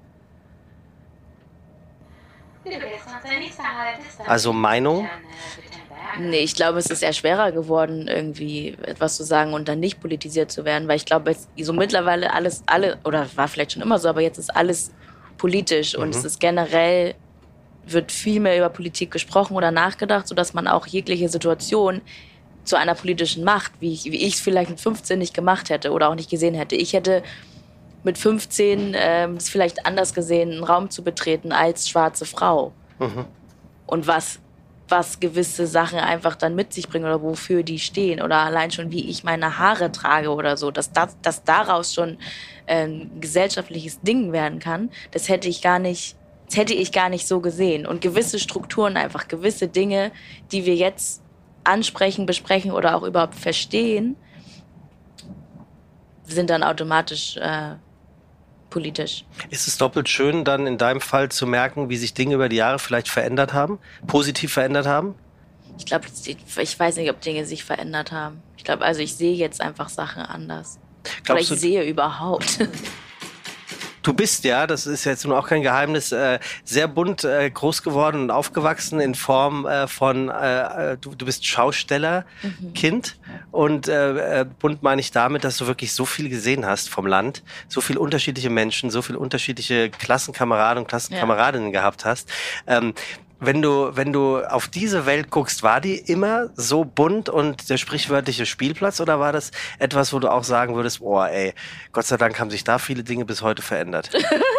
Also Meinung? Nee, ich glaube, es ist eher schwerer geworden, irgendwie etwas zu sagen und dann nicht politisiert zu werden, weil ich glaube, jetzt so mittlerweile alles, alle, oder war vielleicht schon immer so, aber jetzt ist alles politisch und mhm. es ist generell, wird viel mehr über Politik gesprochen oder nachgedacht, sodass man auch jegliche Situation zu einer politischen Macht, wie ich, wie ich es vielleicht mit fünfzehn nicht gemacht hätte oder auch nicht gesehen hätte. Ich hätte mit fünfzehn ähm, es vielleicht anders gesehen, einen Raum zu betreten als schwarze Frau. Mhm. Und was, was gewisse Sachen einfach dann mit sich bringen oder wofür die stehen. Oder allein schon, wie ich meine Haare trage oder so. Dass, das, dass daraus schon äh, ein gesellschaftliches Ding werden kann, das hätte ich gar nicht, das hätte ich gar nicht so gesehen. Und gewisse Strukturen, einfach gewisse Dinge, die wir jetzt ansprechen, besprechen oder auch überhaupt verstehen, sind dann automatisch äh, politisch. Ist es doppelt schön, dann in deinem Fall zu merken, wie sich Dinge über die Jahre vielleicht verändert haben, positiv verändert haben? Ich glaube, ich weiß nicht, ob Dinge sich verändert haben. Ich glaube, also ich sehe jetzt einfach Sachen anders. Glaubst Oder ich sehe überhaupt. Du bist ja, das ist jetzt nun auch kein Geheimnis, äh, sehr bunt äh, groß geworden und aufgewachsen in Form äh, von, äh, du, du bist Schaustellerkind mhm. und äh, bunt meine ich damit, dass du wirklich so viel gesehen hast vom Land, so viele unterschiedliche Menschen, so viele unterschiedliche Klassenkameraden und Klassenkameradinnen ja. gehabt hast. Ähm, Wenn du, wenn du auf diese Welt guckst, war die immer so bunt und der sprichwörtliche Spielplatz oder war das etwas, wo du auch sagen würdest, oh ey, Gott sei Dank haben sich da viele Dinge bis heute verändert?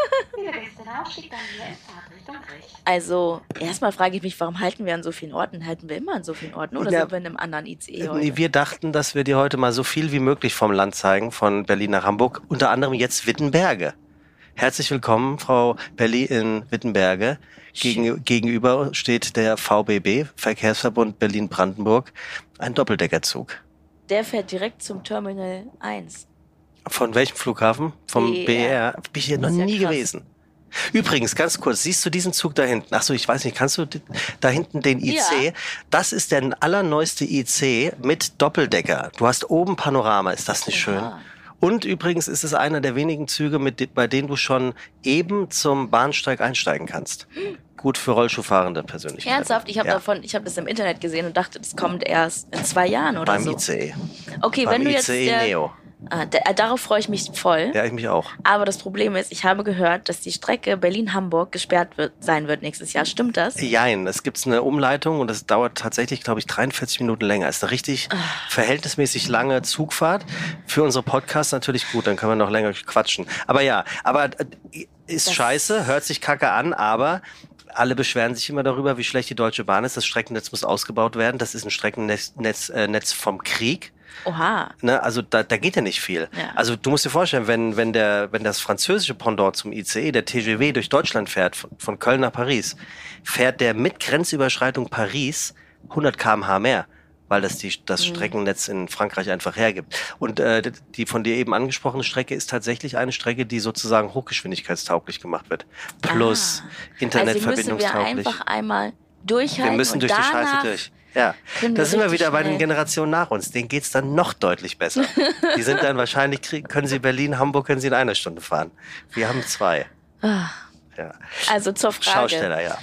Also, erstmal frage ich mich, warum halten wir an so vielen Orten? Halten wir immer an so vielen Orten oder Ja, sind wir in einem anderen I C E heute? Nee, wir dachten, dass wir dir heute mal so viel wie möglich vom Land zeigen, von Berlin nach Hamburg, unter anderem jetzt Wittenberge. Herzlich willkommen, Frau Belli in Wittenberge. Gegen, gegenüber steht der V B B, Verkehrsverbund Berlin-Brandenburg, ein Doppeldeckerzug. Der fährt direkt zum Terminal eins. Von welchem Flughafen? Vom B E R. B E R. Bin ich hier noch Das ist ja nie krass. gewesen. Übrigens, ganz kurz, siehst du diesen Zug da hinten? Ach so, ich weiß nicht, kannst du d- da hinten den I C? Ja. Das ist der allerneueste I C mit Doppeldecker. Du hast oben Panorama, ist das nicht schön? Oha. Und übrigens ist es einer der wenigen Züge, mit, de- bei denen du schon eben zum Bahnsteig einsteigen kannst. Gut für Rollschuhfahrende Persönlichkeiten. Ernsthaft? Ich habe Ja, davon, ich habe das im Internet gesehen und dachte, das kommt erst in zwei Jahren oder beim so. I C E. Okay, Beim wenn du I jetzt C E der, Neo. ah, der, äh, darauf freue ich mich voll. Ja, ich mich auch. Aber das Problem ist, ich habe gehört, dass die Strecke Berlin-Hamburg gesperrt wird, sein wird nächstes Jahr. Stimmt das? Jein, es gibt eine Umleitung und das dauert tatsächlich, glaube ich, dreiundvierzig Minuten länger. Ist eine richtig verhältnismäßig lange Zugfahrt. Für unsere Podcasts natürlich gut, dann können wir noch länger quatschen. Aber ja, aber äh, ist Das- scheiße, hört sich kacke an, aber alle beschweren sich immer darüber, wie schlecht die Deutsche Bahn ist. Das Streckennetz muss ausgebaut werden. Das ist ein Streckennetz Netz, äh, Netz vom Krieg. Oha. Ne, also da, da geht ja nicht viel. Ja. Also du musst dir vorstellen, wenn, wenn, der, wenn das französische Pendant zum I C E, der T G V, durch Deutschland fährt, von, von Köln nach Paris, fährt der mit Grenzüberschreitung Paris hundert Kilometer pro Stunde mehr, weil das die, das Streckennetz in Frankreich einfach hergibt. Und äh, die von dir eben angesprochene Strecke ist tatsächlich eine Strecke, die sozusagen hochgeschwindigkeitstauglich gemacht wird. Plus Ah. Also müssen wir internetverbindungstauglich. einfach einmal durchhalten Wir müssen und durch die danach Scheiße durch. Ja, können da wir sind wir richtig wieder bei den schnell- Generationen nach uns. Denen geht's dann noch deutlich besser. Die sind dann wahrscheinlich, krieg- können sie Berlin, Hamburg, können sie in einer Stunde fahren. Wir haben zwei. Ah. Ja. Also zur Frage, Schausteller, ja.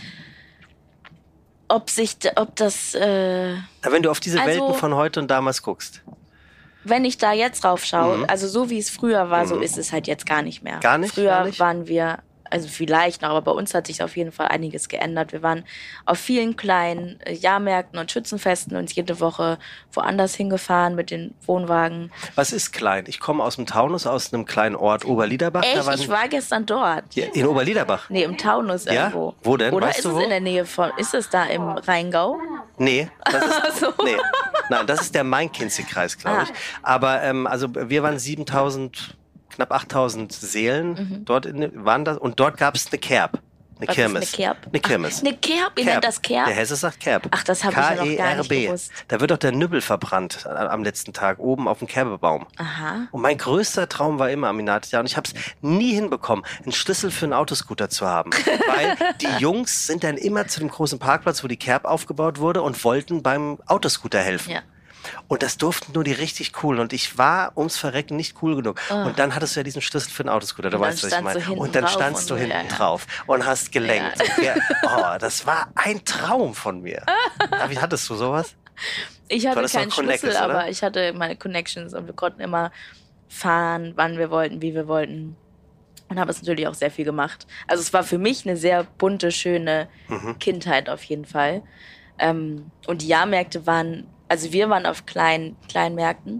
ob sich, d- ob das, äh, Aber wenn du auf diese Also- Welten von heute und damals guckst, wenn ich da jetzt drauf schaue, also so wie es früher war, so ist es halt jetzt gar nicht mehr. Mhm. Gar nicht? Früher Gar nicht? waren wir, also vielleicht noch, aber bei uns hat sich auf jeden Fall einiges geändert. Wir waren auf vielen kleinen äh, Jahrmärkten und Schützenfesten und jede Woche woanders hingefahren mit den Wohnwagen. was ist klein? Ich komme aus dem Taunus, aus einem kleinen Ort Oberliederbach. Da Echt, waren, ich war gestern dort. Ja, in Oberliederbach? Nee, im Taunus Ja? irgendwo. Wo denn? Oder Weißt ist du es wo? in der Nähe von, ist es da im Rheingau? Nee, das ist, So. nee. Nein, das ist der Main-Kinzig-Kreis, glaube Ah. ich. Aber ähm, also wir waren siebentausend, knapp achttausend Seelen dort in, waren das und dort gab es eine Kerb, eine Was Kirmes, ist eine Kerb? eine Kirmes. Ach, eine Kerb? Ihr nennt das Kerb? Der Hesse sagt Kerb. Ach, das hab ich ja noch gar nicht K E R B. gewusst. Da wird doch der Nübbel verbrannt a- am letzten Tag oben auf dem Kerbebaum. Aha. Und mein größter Traum war immer, Aminat, ja, und ich habe es nie hinbekommen, einen Schlüssel für einen Autoscooter zu haben. Weil die Jungs sind dann immer zu dem großen Parkplatz, wo die Kerb aufgebaut wurde und wollten beim Autoscooter helfen. Ja. Und das durften nur die richtig coolen. Und ich war ums Verrecken nicht cool genug. Oh. Und dann hattest du ja diesen Schlüssel für den Autoscooter. Du Und dann weißt, was ich standst du meine. hinten Und dann drauf standst und du so, hinten ja, ja. drauf und hast gelenkt. Ja. Oh, das war ein Traum von mir. Ja, wie hattest du sowas? Ich hatte hattest noch keinen Connections, Schlüssel, oder? aber ich hatte meine Connections und wir konnten immer fahren, wann wir wollten, wie wir wollten. Und habe es natürlich auch sehr viel gemacht. Also es war für mich eine sehr bunte, schöne Mhm. Kindheit auf jeden Fall. Ähm, und die Jahrmärkte waren, also wir waren auf kleinen, kleinen Märkten.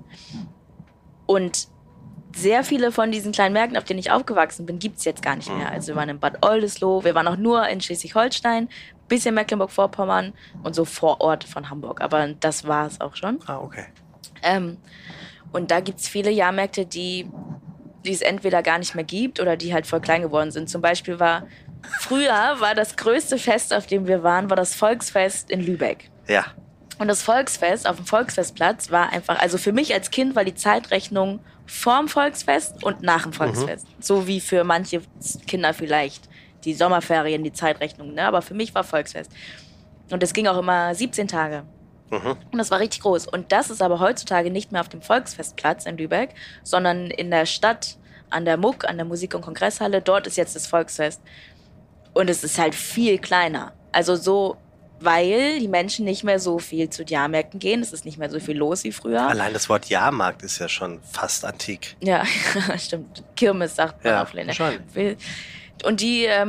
Und sehr viele von diesen kleinen Märkten, auf denen ich aufgewachsen bin, gibt's jetzt gar nicht mehr. Also wir waren in Bad Oldesloe, wir waren auch nur in Schleswig-Holstein, bisschen Mecklenburg-Vorpommern und so Vororte von Hamburg. Aber das war es auch schon. Ah, okay. Ähm, und da gibt's viele Jahrmärkte, die, die es entweder gar nicht mehr gibt oder die halt voll klein geworden sind. Zum Beispiel war, früher war das größte Fest, auf dem wir waren, war das Volksfest in Lübeck. Ja. Und das Volksfest auf dem Volksfestplatz war einfach, also für mich als Kind war die Zeitrechnung vorm Volksfest und nach dem Volksfest. So wie für manche Kinder vielleicht die Sommerferien, die Zeitrechnung, ne? Aber für mich war Volksfest. Und das ging auch immer siebzehn Tage. Mhm. Und das war richtig groß. Und das ist aber heutzutage nicht mehr auf dem Volksfestplatz in Lübeck, sondern in der Stadt, an der Muck, an der Musik- und Kongresshalle. Dort ist jetzt das Volksfest. Und es ist halt viel kleiner. Also so, weil die Menschen nicht mehr so viel zu Jahrmärkten gehen. Es ist nicht mehr so viel los wie früher. Allein das Wort Jahrmarkt ist ja schon fast antik. Ja, stimmt. Kirmes sagt man Ja, auf Länder. schon. Und die, ähm,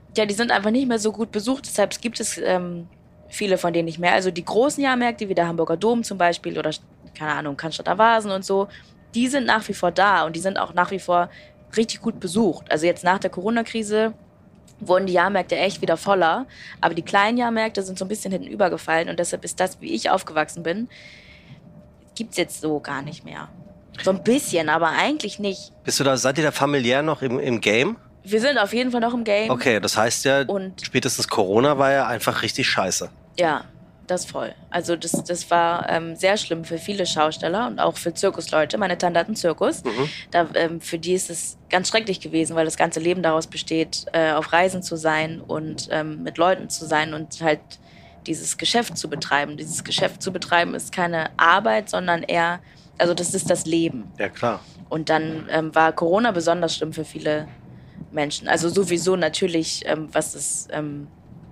ja, die sind einfach nicht mehr so gut besucht, deshalb gibt es ähm, viele von denen nicht mehr. Also die großen Jahrmärkte, wie der Hamburger Dom zum Beispiel oder, keine Ahnung, Cannstatter Vasen und so, die sind nach wie vor da und die sind auch nach wie vor richtig gut besucht. Also jetzt nach der Corona-Krise wurden die Jahrmärkte echt wieder voller, aber die kleinen Jahrmärkte sind so ein bisschen hinten übergefallen und deshalb ist das, wie ich aufgewachsen bin, gibt's jetzt so gar nicht mehr. So ein bisschen, aber eigentlich nicht. Bist du da, seid ihr da familiär noch im, im Game? Wir sind auf jeden Fall noch im Game. Okay, das heißt ja, und spätestens Corona war ja einfach richtig scheiße. Ja, das voll. Also das, das war ähm, sehr schlimm für viele Schausteller und auch für Zirkusleute. Meine Tante hat einen Zirkus. Mhm. Da, ähm, für die ist es ganz schrecklich gewesen, weil das ganze Leben daraus besteht, äh, auf Reisen zu sein und ähm, mit Leuten zu sein und halt dieses Geschäft zu betreiben. Dieses Geschäft zu betreiben ist keine Arbeit, sondern eher, also das ist das Leben. Ja, klar. Und dann ähm, war Corona besonders schlimm für viele Menschen. Also sowieso natürlich, ähm, was das ähm,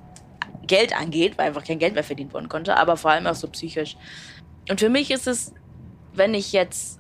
Geld angeht, weil einfach kein Geld mehr verdient werden konnte, aber vor allem auch so psychisch. Und für mich ist es, wenn ich jetzt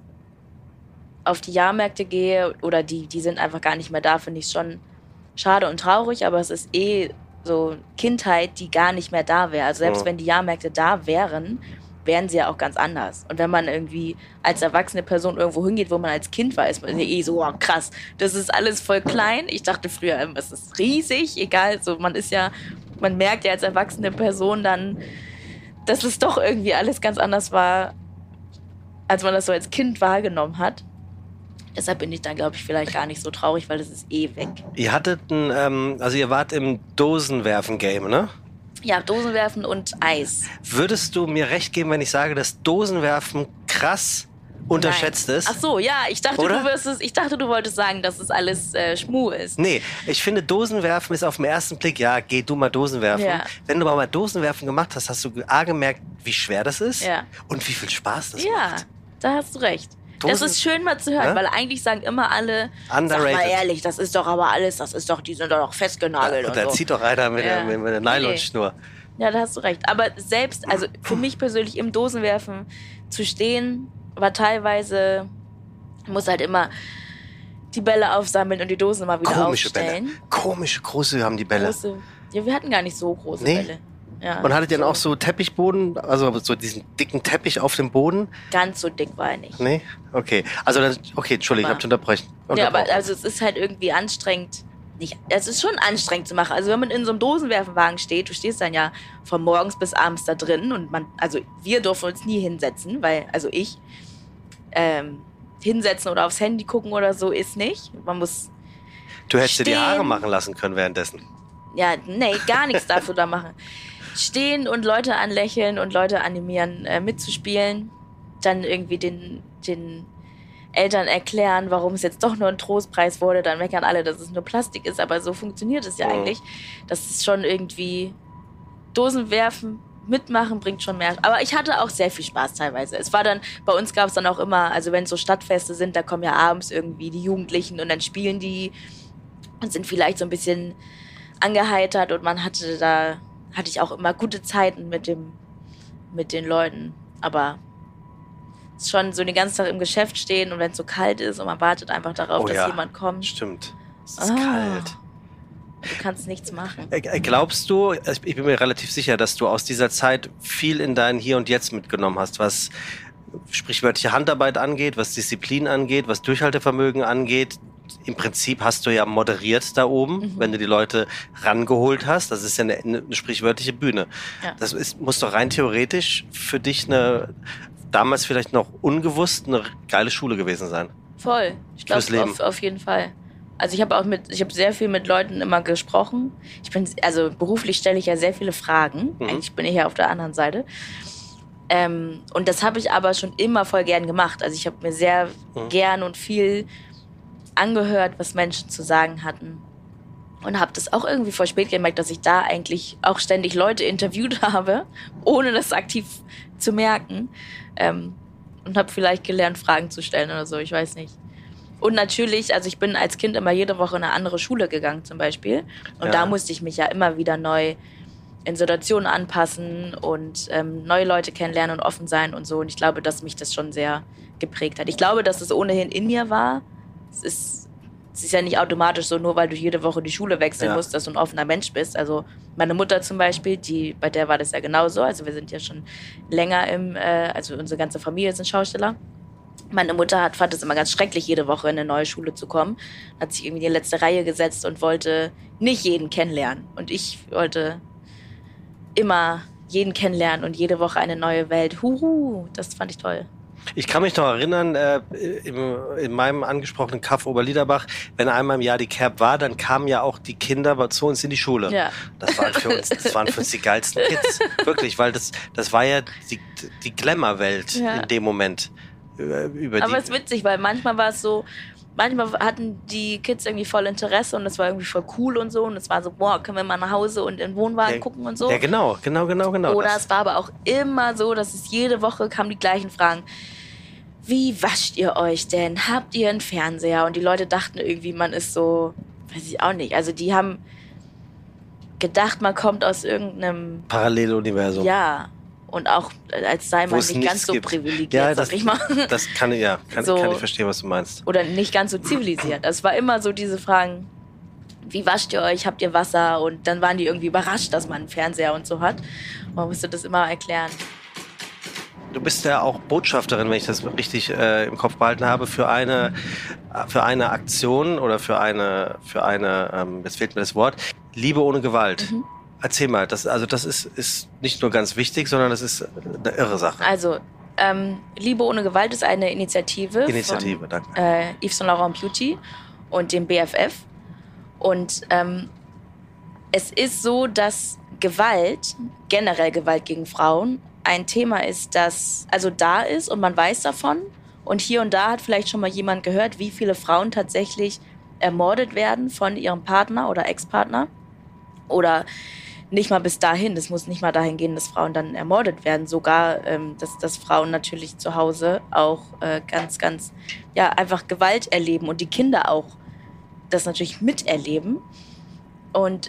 auf die Jahrmärkte gehe oder die, die sind einfach gar nicht mehr da, finde ich es schon schade und traurig, aber es ist eh so Kindheit, die gar nicht mehr da wäre. Also selbst ja. wenn die Jahrmärkte da wären, wären sie ja auch ganz anders. Und wenn man irgendwie als erwachsene Person irgendwo hingeht, wo man als Kind war, ist man eh so, oh, krass, das ist alles voll klein. Ich dachte früher, es ist riesig, egal, so man ist ja, man merkt ja als erwachsene Person dann, dass es doch irgendwie alles ganz anders war, als man das so als Kind wahrgenommen hat. Deshalb bin ich dann, glaube ich, vielleicht gar nicht so traurig, weil es ist eh weg. Ihr hattet ein, ähm, also ihr wart im Dosenwerfen-Game, ne? Ja, Dosenwerfen und Eis. Würdest du mir recht geben, wenn ich sage, dass Dosenwerfen krass unterschätzt Nein. ist? Ach so, ja, ich dachte, du wirst es, ich dachte, du wolltest sagen, dass es alles äh, Schmuh ist. Nee, ich finde, Dosenwerfen ist auf den ersten Blick, ja, geh du mal Dosenwerfen. Ja. Wenn du mal Dosenwerfen gemacht hast, hast du A gemerkt, wie schwer das ist ja. und wie viel Spaß das ja, macht. Ja, da hast du recht. Dosen, das ist schön mal zu hören, ja? weil eigentlich sagen immer alle, underrated. Sag mal ehrlich, das ist doch aber alles, das ist doch, die sind doch festgenagelt ja, und und da so. zieht doch einer mit, ja. der, mit der Nylonschnur. Ja, da hast du recht. Aber selbst, also für mich persönlich im Dosenwerfen zu stehen, war teilweise, muss halt immer die Bälle aufsammeln und die Dosen immer wieder Komische aufstellen. Bälle. Komische, große haben die Bälle. Große. Ja, wir hatten gar nicht so große nee. Bälle. Ja, und hattet ihr so. dann auch so Teppichboden, also so diesen dicken Teppich auf dem Boden? Ganz so dick war er nicht. Nee? Okay. Also dann, okay, Entschuldigung, ich hab unterbrechen. Ja, aber also es ist halt irgendwie anstrengend. Nicht, es ist schon anstrengend zu machen. Also wenn man in so einem Dosenwerfenwagen steht, du stehst dann ja von morgens bis abends da drin und man, also wir dürfen uns nie hinsetzen, weil, also ich, ähm, hinsetzen oder aufs Handy gucken oder so ist nicht. Man muss Du hättest stehen. dir die Haare machen lassen können währenddessen. Ja, nee, gar nichts dafür da machen. Stehen und Leute anlächeln und Leute animieren, äh, mitzuspielen. Dann irgendwie den, den Eltern erklären, warum es jetzt doch nur ein Trostpreis wurde. Dann meckern alle, dass es nur Plastik ist. Aber so funktioniert es ja mhm. eigentlich. Das ist schon irgendwie Dosen werfen, mitmachen bringt schon mehr. Aber ich hatte auch sehr viel Spaß teilweise. Es war dann, bei uns gab es dann auch immer, also wenn so Stadtfeste sind, da kommen ja abends irgendwie die Jugendlichen und dann spielen die und sind vielleicht so ein bisschen angeheitert und man hatte da, hatte ich auch immer gute Zeiten mit dem, mit den Leuten. Aber es ist schon so den ganzen Tag im Geschäft stehen und wenn es so kalt ist und man wartet einfach darauf, oh, dass ja. jemand kommt. Stimmt. Es ist ah. kalt. Du kannst nichts machen. Glaubst du, ich bin mir relativ sicher, dass du aus dieser Zeit viel in dein Hier und Jetzt mitgenommen hast, was sprichwörtliche Handarbeit angeht, was Disziplin angeht, was Durchhaltevermögen angeht. Im Prinzip hast du ja moderiert da oben, mhm. wenn du die Leute rangeholt hast. Das ist ja eine, eine sprichwörtliche Bühne. Ja. Das ist, muss doch rein theoretisch für dich eine, damals vielleicht noch ungewusst, eine geile Schule gewesen sein. Voll. Ich glaube auf, auf jeden Fall. Also ich habe auch mit, ich habe sehr viel mit Leuten immer gesprochen. Ich bin, also beruflich stelle ich ja sehr viele Fragen. Mhm. Eigentlich bin ich ja auf der anderen Seite. Ähm, und das habe ich aber schon immer voll gern gemacht. Also ich habe mir sehr mhm. gern und viel angehört, was Menschen zu sagen hatten. Und habe das auch irgendwie voll spät gemerkt, dass ich da eigentlich auch ständig Leute interviewt habe, ohne das aktiv zu merken. Ähm, und habe vielleicht gelernt, Fragen zu stellen oder so, ich weiß nicht. Und natürlich, also ich bin als Kind immer jede Woche in eine andere Schule gegangen zum Beispiel. Und ja. da musste ich mich ja immer wieder neu in Situationen anpassen und ähm, neue Leute kennenlernen und offen sein und so. Und ich glaube, dass mich das schon sehr geprägt hat. Ich glaube, dass es ohnehin in mir war. Es ist es ist ja nicht automatisch so, nur weil du jede Woche die Schule wechseln Ja. musst, dass du ein offener Mensch bist. Also meine Mutter zum Beispiel, die, bei der war das ja genauso. Also wir sind ja schon länger im, äh, also unsere ganze Familie sind Schausteller. Meine Mutter hat, fand es immer ganz schrecklich, jede Woche in eine neue Schule zu kommen. Hat sich irgendwie in die letzte Reihe gesetzt und wollte nicht jeden kennenlernen. Und ich wollte immer jeden kennenlernen und jede Woche eine neue Welt. Huhu, das fand ich toll. Ich kann mich noch erinnern, äh, im, in meinem angesprochenen Kaff Oberliederbach, wenn einmal im Jahr die Kerb war, dann kamen ja auch die Kinder zu uns in die Schule. Ja. Das waren für uns, das waren für uns die geilsten Kids. Wirklich, weil das, das war ja die, die Glamour-Welt Ja. in dem Moment. Über, über Aber die, es ist witzig, weil manchmal war es so, manchmal hatten die Kids irgendwie voll Interesse und das war irgendwie voll cool und so. Und es war so, boah, können wir mal nach Hause und in den Wohnwagen ja, gucken und so. Ja, genau, genau, genau, genau. Oder das. es war aber auch immer so, dass es jede Woche kamen die gleichen Fragen. Wie wascht ihr euch denn? Habt ihr einen Fernseher? Und die Leute dachten irgendwie, man ist so, weiß ich auch nicht. Also die haben gedacht, man kommt aus irgendeinem, Paralleluniversum. ja, und auch als sei Wo man es nicht nichts ganz so gibt. privilegiert, Ja, das, sag ich mal. das kann ich, ja, kann, So. kann ich verstehen, was du meinst. Oder nicht ganz so zivilisiert. Es war immer so diese Fragen, wie wascht ihr euch? Habt ihr Wasser? Und dann waren die irgendwie überrascht, dass man einen Fernseher und so hat. Man musste das immer erklären. Du bist ja auch Botschafterin, wenn ich das richtig äh, im Kopf behalten habe, für eine, für eine Aktion oder für eine, für eine, ähm, jetzt fehlt mir das Wort, Liebe ohne Gewalt. Mhm. Erzähl mal, das, also das ist, ist nicht nur ganz wichtig, sondern das ist eine irre Sache. Also, ähm, Liebe ohne Gewalt ist eine Initiative, Initiative, von danke. Äh, Yves Saint Laurent Beauty und dem B F F. Und ähm, es ist so, dass Gewalt, generell Gewalt gegen Frauen, ein Thema ist, das also da ist und man weiß davon. Und hier und da hat vielleicht schon mal jemand gehört, wie viele Frauen tatsächlich ermordet werden von ihrem Partner oder Ex-Partner. Oder nicht mal bis dahin. Das muss nicht mal dahin gehen, dass Frauen dann ermordet werden. Sogar, ähm, dass, dass Frauen natürlich zu Hause auch äh, ganz, ganz, ja, einfach Gewalt erleben und die Kinder auch das natürlich miterleben. Und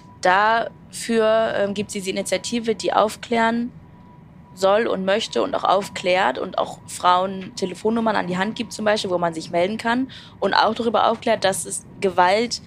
dafür ähm, gibt es diese Initiative, die aufklären soll und möchte und auch aufklärt und auch Frauen Telefonnummern an die Hand gibt zum Beispiel, wo man sich melden kann und auch darüber aufklärt, dass es Gewalt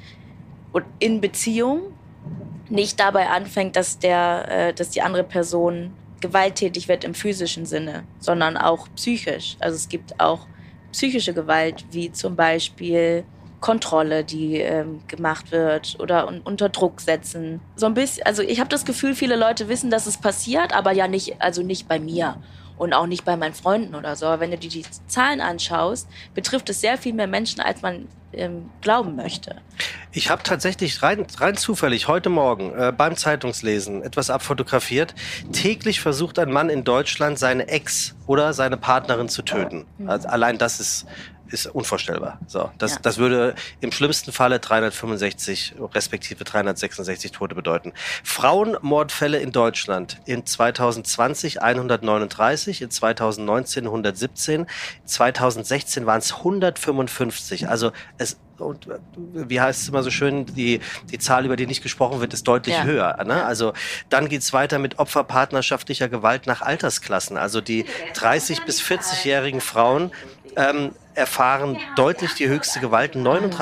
in Beziehung nicht dabei anfängt, dass, der, äh, dass die andere Person gewalttätig wird im physischen Sinne, sondern auch psychisch. Also es gibt auch psychische Gewalt, wie zum Beispiel Kontrolle, die ähm, gemacht wird oder un- unter Druck setzen. So ein bisschen, also ich habe das Gefühl, viele Leute wissen, dass es passiert, aber ja nicht, also nicht bei mir und auch nicht bei meinen Freunden oder so. Aber wenn du dir die Zahlen anschaust, betrifft es sehr viel mehr Menschen, als man ähm, glauben möchte. Ich habe tatsächlich rein, rein zufällig heute Morgen äh, beim Zeitungslesen etwas abfotografiert. Täglich versucht ein Mann in Deutschland, seine Ex oder seine Partnerin zu töten. Mhm. Also allein das ist ist unvorstellbar. So, das, ja. das würde im schlimmsten Falle dreihundertfünfundsechzig respektive dreihundertsechsundsechzig Tote bedeuten. Frauenmordfälle in Deutschland in zweitausendzwanzig hundertneununddreißig, in zweitausendneunzehn hundertsiebzehn, zweitausendsechzehn waren es hundertfünfundfünfzig. Also es und wie heißt es immer so schön, die, die Zahl, über die nicht gesprochen wird, ist deutlich ja. höher. Ne? Also dann geht's weiter mit Opfer partnerschaftlicher Gewalt nach Altersklassen. Also die dreißig- bis vierzig-jährigen Frauen ähm, erfahren deutlich die höchste Gewalt,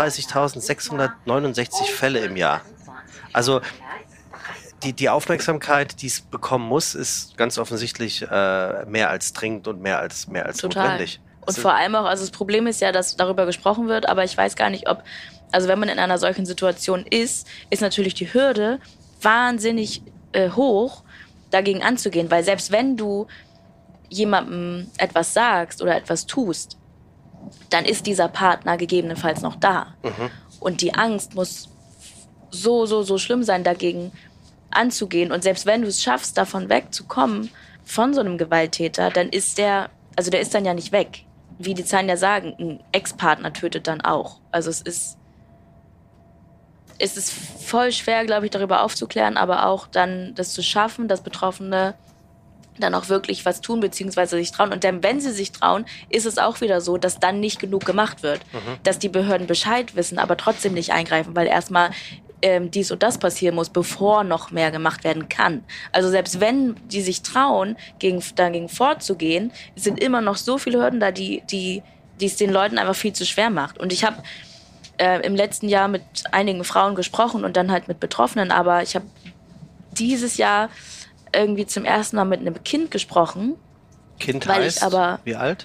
neununddreißigtausendsechshundertneunundsechzig Fälle im Jahr. Also die, die Aufmerksamkeit, die es bekommen muss, ist ganz offensichtlich äh, mehr als dringend und mehr als, mehr als notwendig. Und vor allem auch, also das Problem ist ja, dass darüber gesprochen wird, aber ich weiß gar nicht, ob, also wenn man in einer solchen Situation ist, ist natürlich die Hürde wahnsinnig äh, hoch, dagegen anzugehen, weil selbst wenn du jemandem etwas sagst oder etwas tust, dann ist dieser Partner gegebenenfalls noch da. Mhm. Und die Angst muss so, so, so schlimm sein, dagegen anzugehen. Und selbst wenn du es schaffst, davon wegzukommen, von so einem Gewalttäter, dann ist der, also der ist dann ja nicht weg. Wie die Zahlen ja sagen, ein Ex-Partner tötet dann auch. Also es ist, es ist voll schwer, glaube ich, darüber aufzuklären, aber auch dann das zu schaffen, dass Betroffene dann auch wirklich was tun, beziehungsweise sich trauen. Und dann, wenn sie sich trauen, ist es auch wieder so, dass dann nicht genug gemacht wird. Mhm. Dass die Behörden Bescheid wissen, aber trotzdem nicht eingreifen, weil erstmal ähm, dies und das passieren muss, bevor noch mehr gemacht werden kann. Also selbst wenn die sich trauen, gegen, dagegen vorzugehen, sind immer noch so viele Hürden da, die, die, die es den Leuten einfach viel zu schwer macht. Und ich habe äh, im letzten Jahr mit einigen Frauen gesprochen und dann halt mit Betroffenen, aber ich habe dieses Jahr irgendwie zum ersten Mal mit einem Kind gesprochen. Kind weil heißt, ich aber, wie alt?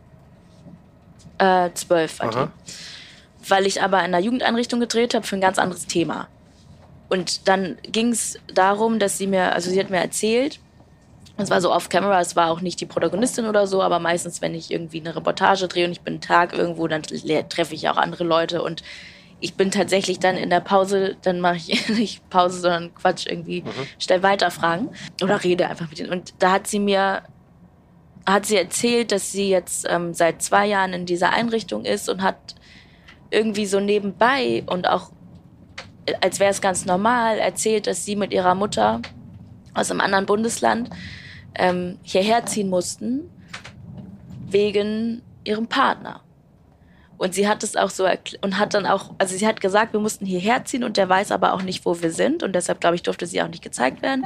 Äh, zwölf war Aha. die. Weil ich aber in einer Jugendeinrichtung gedreht habe für ein ganz anderes Thema. Und dann ging es darum, dass sie mir, also sie hat mir erzählt, es war so off-camera, es war auch nicht die Protagonistin oder so, aber meistens, wenn ich irgendwie eine Reportage drehe und ich bin einen Tag irgendwo, dann treffe ich auch andere Leute und ich bin tatsächlich dann in der Pause, dann mache ich nicht Pause, sondern Quatsch irgendwie, mhm. stell weiter Fragen oder rede einfach mit denen. Und da hat sie mir, hat sie erzählt, dass sie jetzt ähm, seit zwei Jahren in dieser Einrichtung ist und hat irgendwie so nebenbei und auch, als wäre es ganz normal, erzählt, dass sie mit ihrer Mutter aus einem anderen Bundesland ähm, hierher ziehen mussten, wegen ihrem Partner. Und sie hat es auch so erklärt und hat dann auch, also sie hat gesagt, wir mussten hierher ziehen und der weiß aber auch nicht, wo wir sind und deshalb, glaube ich, durfte sie auch nicht gezeigt werden.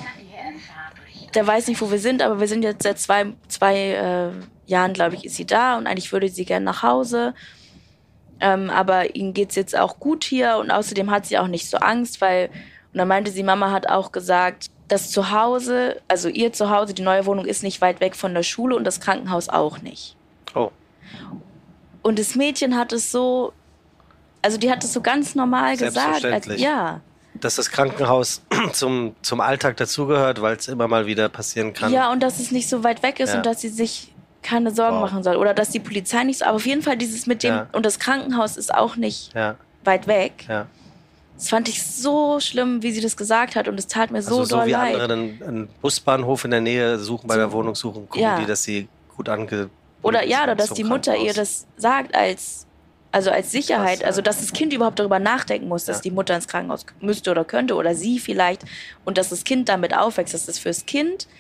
Der weiß nicht, wo wir sind, aber wir sind jetzt seit zwei, zwei äh, Jahren, glaube ich, ist sie da und eigentlich würde sie gerne nach Hause. Ähm, aber ihnen geht's jetzt auch gut hier und außerdem hat sie auch nicht so Angst, weil, und dann meinte sie, Mama hat auch gesagt, das Zuhause, also ihr Zuhause, die neue Wohnung ist nicht weit weg von der Schule und das Krankenhaus auch nicht. Oh. Und das Mädchen hat es so, also die hat es so ganz normal gesagt. Als, ja. Dass das Krankenhaus zum, zum Alltag dazugehört, weil es immer mal wieder passieren kann. Ja, und dass es nicht so weit weg ist ja. und dass sie sich keine Sorgen wow. machen soll. Oder dass die Polizei nicht so, aber auf jeden Fall dieses mit dem, ja. und das Krankenhaus ist auch nicht ja. weit weg. Ja. Das fand ich so schlimm, wie sie das gesagt hat und es tat mir so also so doll wie leid. andere einen, einen Busbahnhof in der Nähe suchen, bei so, der Wohnung suchen, gucken ja. die, dass sie gut ange... Oder ja, oder dass die Mutter ihr das sagt als, also als Sicherheit, also dass das Kind überhaupt darüber nachdenken muss, dass ja. die Mutter ins Krankenhaus müsste oder könnte oder sie vielleicht und dass das Kind damit aufwächst, dass das fürs Kind,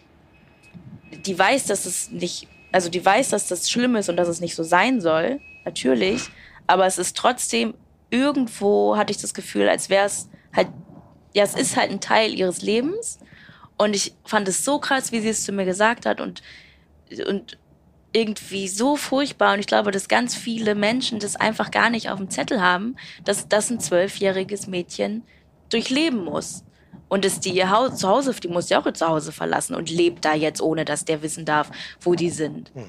die weiß, dass es nicht, also die weiß, dass das schlimm ist und dass es nicht so sein soll, natürlich, aber es ist trotzdem, irgendwo hatte ich das Gefühl, als wäre es halt, ja, es ist halt ein Teil ihres Lebens und ich fand es so krass, wie sie es zu mir gesagt hat und, und irgendwie so furchtbar und ich glaube, dass ganz viele Menschen das einfach gar nicht auf dem Zettel haben, dass das ein zwölfjähriges Mädchen durchleben muss. Und dass die ihr Haus, zu Hause, die muss ja auch ihr Zuhause verlassen und lebt da jetzt, ohne dass der wissen darf, wo die sind. Mhm.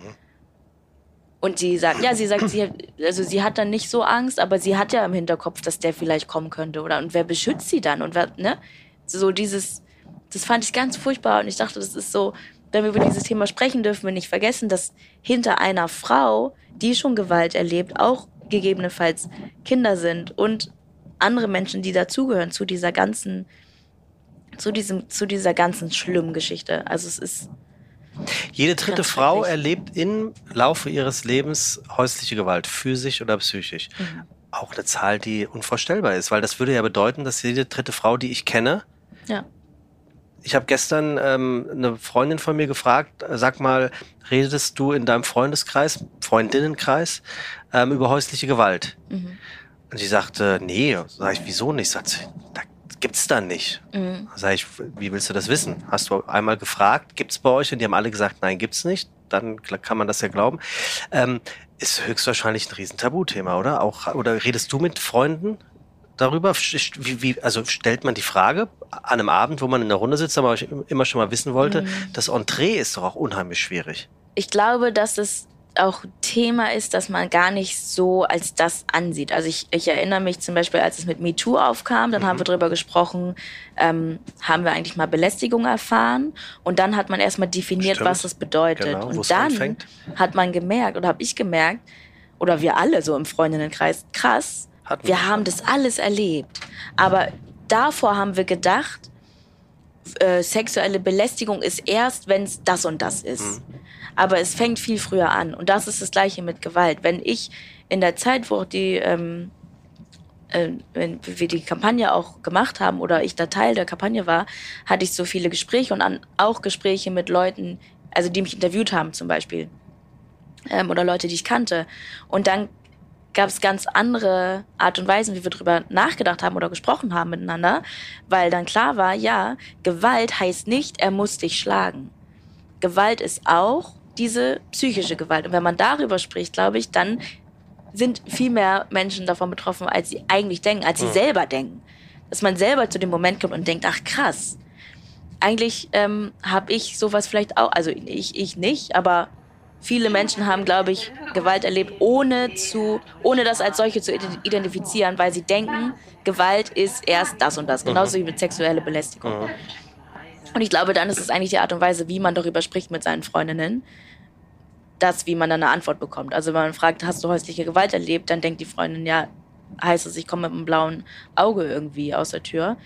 Und sie sagt, ja, sie sagt, sie, also sie hat dann nicht so Angst, aber sie hat ja im Hinterkopf, dass der vielleicht kommen könnte, oder? Und wer beschützt sie dann? Und wer, ne? So dieses, das fand ich ganz furchtbar und ich dachte, das ist so, wenn wir über dieses Thema sprechen, dürfen wir nicht vergessen, dass hinter einer Frau, die schon Gewalt erlebt, auch gegebenenfalls Kinder sind und andere Menschen, die dazugehören zu dieser ganzen, zu diesem, zu dieser ganzen schlimmen Geschichte. Also es ist jede dritte Frau erlebt im Laufe ihres Lebens häusliche Gewalt, physisch oder psychisch. Mhm. Auch eine Zahl, die unvorstellbar ist, weil das würde ja bedeuten, dass jede dritte Frau, die ich kenne, ja. Ich habe gestern ähm, eine Freundin von mir gefragt, sag mal, redest du in deinem Freundeskreis, Freundinnenkreis, ähm, über häusliche Gewalt? Mhm. Und sie sagte, nee. Sag ich, wieso nicht? Sagt sie, da gibt's da nicht. Mhm. Sag ich, wie willst du das wissen? Hast du einmal gefragt, gibt's bei euch? Und die haben alle gesagt, nein, gibt's nicht. Dann kann man das ja glauben. Ähm, ist höchstwahrscheinlich ein Riesentabuthema, oder? Auch, oder redest du mit Freunden darüber? Wie, wie, also stellt man die Frage an einem Abend, wo man in der Runde sitzt, aber ich immer schon mal wissen wollte, mhm. das Entree ist doch auch unheimlich schwierig. Ich glaube, dass es auch Thema ist, dass man gar nicht so als das ansieht. Also ich, ich erinnere mich zum Beispiel, als es mit MeToo aufkam, dann mhm. haben wir darüber gesprochen, ähm, haben wir eigentlich mal Belästigung erfahren und dann hat man erstmal definiert, Stimmt. was das bedeutet. Genau, und dann anfängt. Hat man gemerkt, oder habe ich gemerkt, oder wir alle so im Freundinnenkreis, krass, Hatten wir haben das alles erlebt. Aber davor haben wir gedacht, äh, sexuelle Belästigung ist erst, wenn es das und das ist. Mhm. Aber es fängt viel früher an. Und das ist das Gleiche mit Gewalt. Wenn ich in der Zeit, wo die, ähm, äh, wenn wir die Kampagne auch gemacht haben oder ich da Teil der Kampagne war, hatte ich so viele Gespräche und an, auch Gespräche mit Leuten, also die mich interviewt haben zum Beispiel. Ähm, oder Leute, die ich kannte. Und dann gab es ganz andere Art und Weisen, wie wir drüber nachgedacht haben oder gesprochen haben miteinander, weil dann klar war, ja, Gewalt heißt nicht, er muss dich schlagen. Gewalt ist auch diese psychische Gewalt. Und wenn man darüber spricht, glaube ich, dann sind viel mehr Menschen davon betroffen, als sie eigentlich denken, als sie Mhm. selber denken. Dass man selber zu dem Moment kommt und denkt, ach krass, eigentlich ähm, habe ich sowas vielleicht auch, also ich, ich nicht, aber viele Menschen haben, glaube ich, Gewalt erlebt, ohne, zu, ohne das als solche zu identifizieren, weil sie denken, Gewalt ist erst das und das, genauso wie mit sexueller Belästigung. Mhm. Und ich glaube, dann ist es eigentlich die Art und Weise, wie man darüber spricht mit seinen Freundinnen, das, wie man dann eine Antwort bekommt. Also wenn man fragt, hast du häusliche Gewalt erlebt, dann denkt die Freundin, ja, heißt es, ich komme mit einem blauen Auge irgendwie aus der Tür.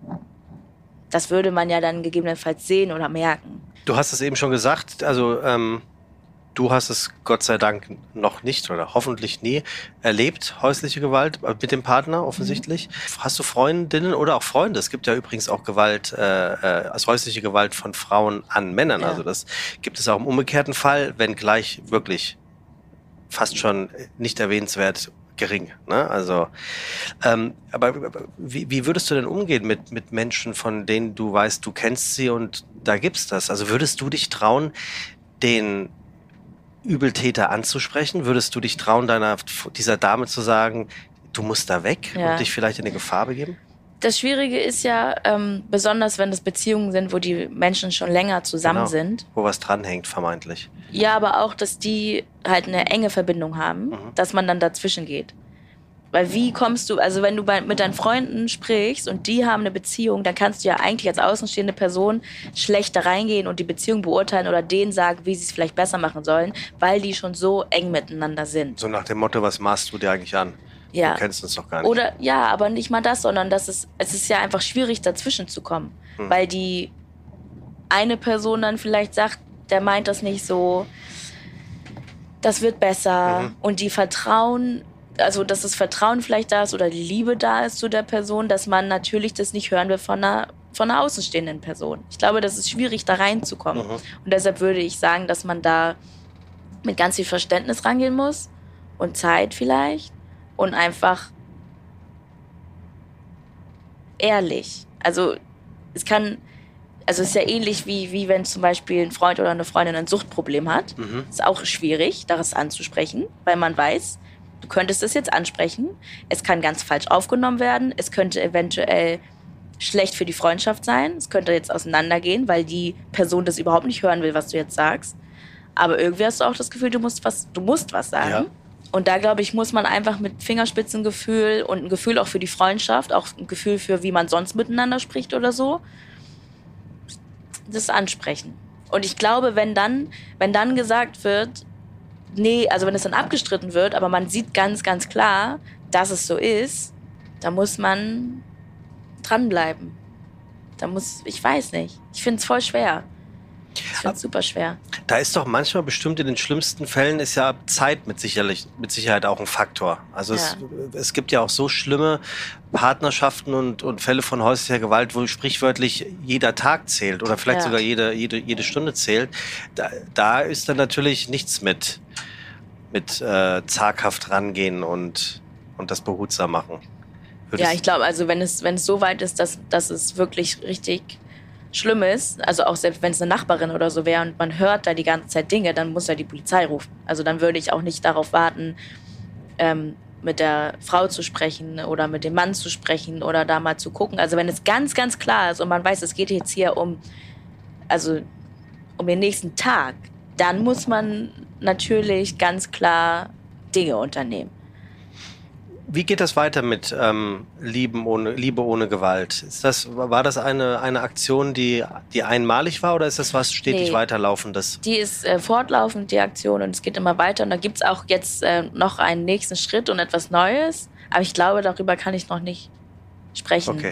Das würde man ja dann gegebenenfalls sehen oder merken. Du hast es eben schon gesagt, also ähm, du hast es Gott sei Dank noch nicht oder hoffentlich nie erlebt, häusliche Gewalt mit dem Partner offensichtlich. Mhm. Hast du Freundinnen oder auch Freunde? Es gibt ja übrigens auch Gewalt, äh, als häusliche Gewalt von Frauen an Männern. Ja. Also das gibt es auch im umgekehrten Fall, wenn gleich wirklich fast schon nicht erwähnenswert gering. Ne? Also, ähm, aber wie, wie würdest du denn umgehen mit, mit Menschen, von denen du weißt, du kennst sie und da gibt's das? Also würdest du dich trauen, den Übeltäter anzusprechen? Würdest du dich trauen, deiner, dieser Dame zu sagen, du musst da weg ja. und dich vielleicht in eine Gefahr begeben? Das Schwierige ist ja, ähm, besonders wenn es Beziehungen sind, wo die Menschen schon länger zusammen genau, sind. Wo was dranhängt, vermeintlich. Ja, aber auch, dass die halt eine enge Verbindung haben, mhm. dass man dann dazwischen geht. Weil wie kommst du, also wenn du bei, mit deinen Freunden sprichst und die haben eine Beziehung, dann kannst du ja eigentlich als außenstehende Person schlecht da reingehen und die Beziehung beurteilen oder denen sagen, wie sie es vielleicht besser machen sollen, weil die schon so eng miteinander sind. So nach dem Motto, was machst du dir eigentlich an? Ja. Du kennst uns doch gar nicht. Oder, ja, aber nicht mal das, sondern das ist, es ist ja einfach schwierig, dazwischen zu kommen. Hm. Weil die eine Person dann vielleicht sagt, der meint das nicht so, das wird besser. Mhm. Und die Vertrauen, also dass das Vertrauen vielleicht da ist oder die Liebe da ist zu der Person, dass man natürlich das nicht hören will von einer, von einer außenstehenden Person. Ich glaube, das ist schwierig, da reinzukommen. Mhm. Und deshalb würde ich sagen, dass man da mit ganz viel Verständnis rangehen muss und Zeit vielleicht. Und einfach ehrlich. Also es kann, also es ist ja ähnlich wie, wie wenn zum Beispiel ein Freund oder eine Freundin ein Suchtproblem hat. Mhm. Ist auch schwierig, das anzusprechen, weil man weiß, du könntest es jetzt ansprechen. Es kann ganz falsch aufgenommen werden. Es könnte eventuell schlecht für die Freundschaft sein. Es könnte jetzt auseinandergehen, weil die Person das überhaupt nicht hören will, was du jetzt sagst. Aber irgendwie hast du auch das Gefühl, du musst was, du musst was sagen. Ja. Und da, glaube ich, muss man einfach mit Fingerspitzengefühl und ein Gefühl auch für die Freundschaft, auch ein Gefühl für, wie man sonst miteinander spricht oder so, das ansprechen. Und ich glaube, wenn dann, wenn dann gesagt wird, nee, also wenn es dann abgestritten wird, aber man sieht ganz, ganz klar, dass es so ist, da muss man dranbleiben. Da muss, ich weiß nicht. Ich finde es voll schwer. Ich finde es super schwer. Da ist doch manchmal bestimmt in den schlimmsten Fällen ist ja Zeit mit, sicherlich, mit Sicherheit auch ein Faktor. Also ja. es, es gibt ja auch so schlimme Partnerschaften und, und Fälle von häuslicher Gewalt, wo sprichwörtlich jeder Tag zählt oder vielleicht ja. sogar jede, jede, jede Stunde zählt. Da, da ist dann natürlich nichts mit, mit äh, zaghaft rangehen und, und das behutsam machen. Würdest ja, ich glaube, also wenn es, wenn es so weit ist, dass, dass es wirklich richtig schlimm ist, also auch selbst wenn es eine Nachbarin oder so wäre und man hört da die ganze Zeit Dinge, dann muss ja die Polizei rufen. Also dann würde ich auch nicht darauf warten, ähm, mit der Frau zu sprechen oder mit dem Mann zu sprechen oder da mal zu gucken. Also wenn es ganz, ganz klar ist und man weiß, es geht jetzt hier um, also um den nächsten Tag, dann muss man natürlich ganz klar Dinge unternehmen. Wie geht das weiter mit ähm, Lieben ohne, Liebe ohne Gewalt? Ist das, war das eine, eine Aktion, die, die einmalig war oder ist das was stetig nee, weiterlaufendes? Die ist äh, fortlaufend, die Aktion, und es geht immer weiter. Und da gibt es auch jetzt äh, noch einen nächsten Schritt und etwas Neues. Aber ich glaube, darüber kann ich noch nicht sprechen. Okay.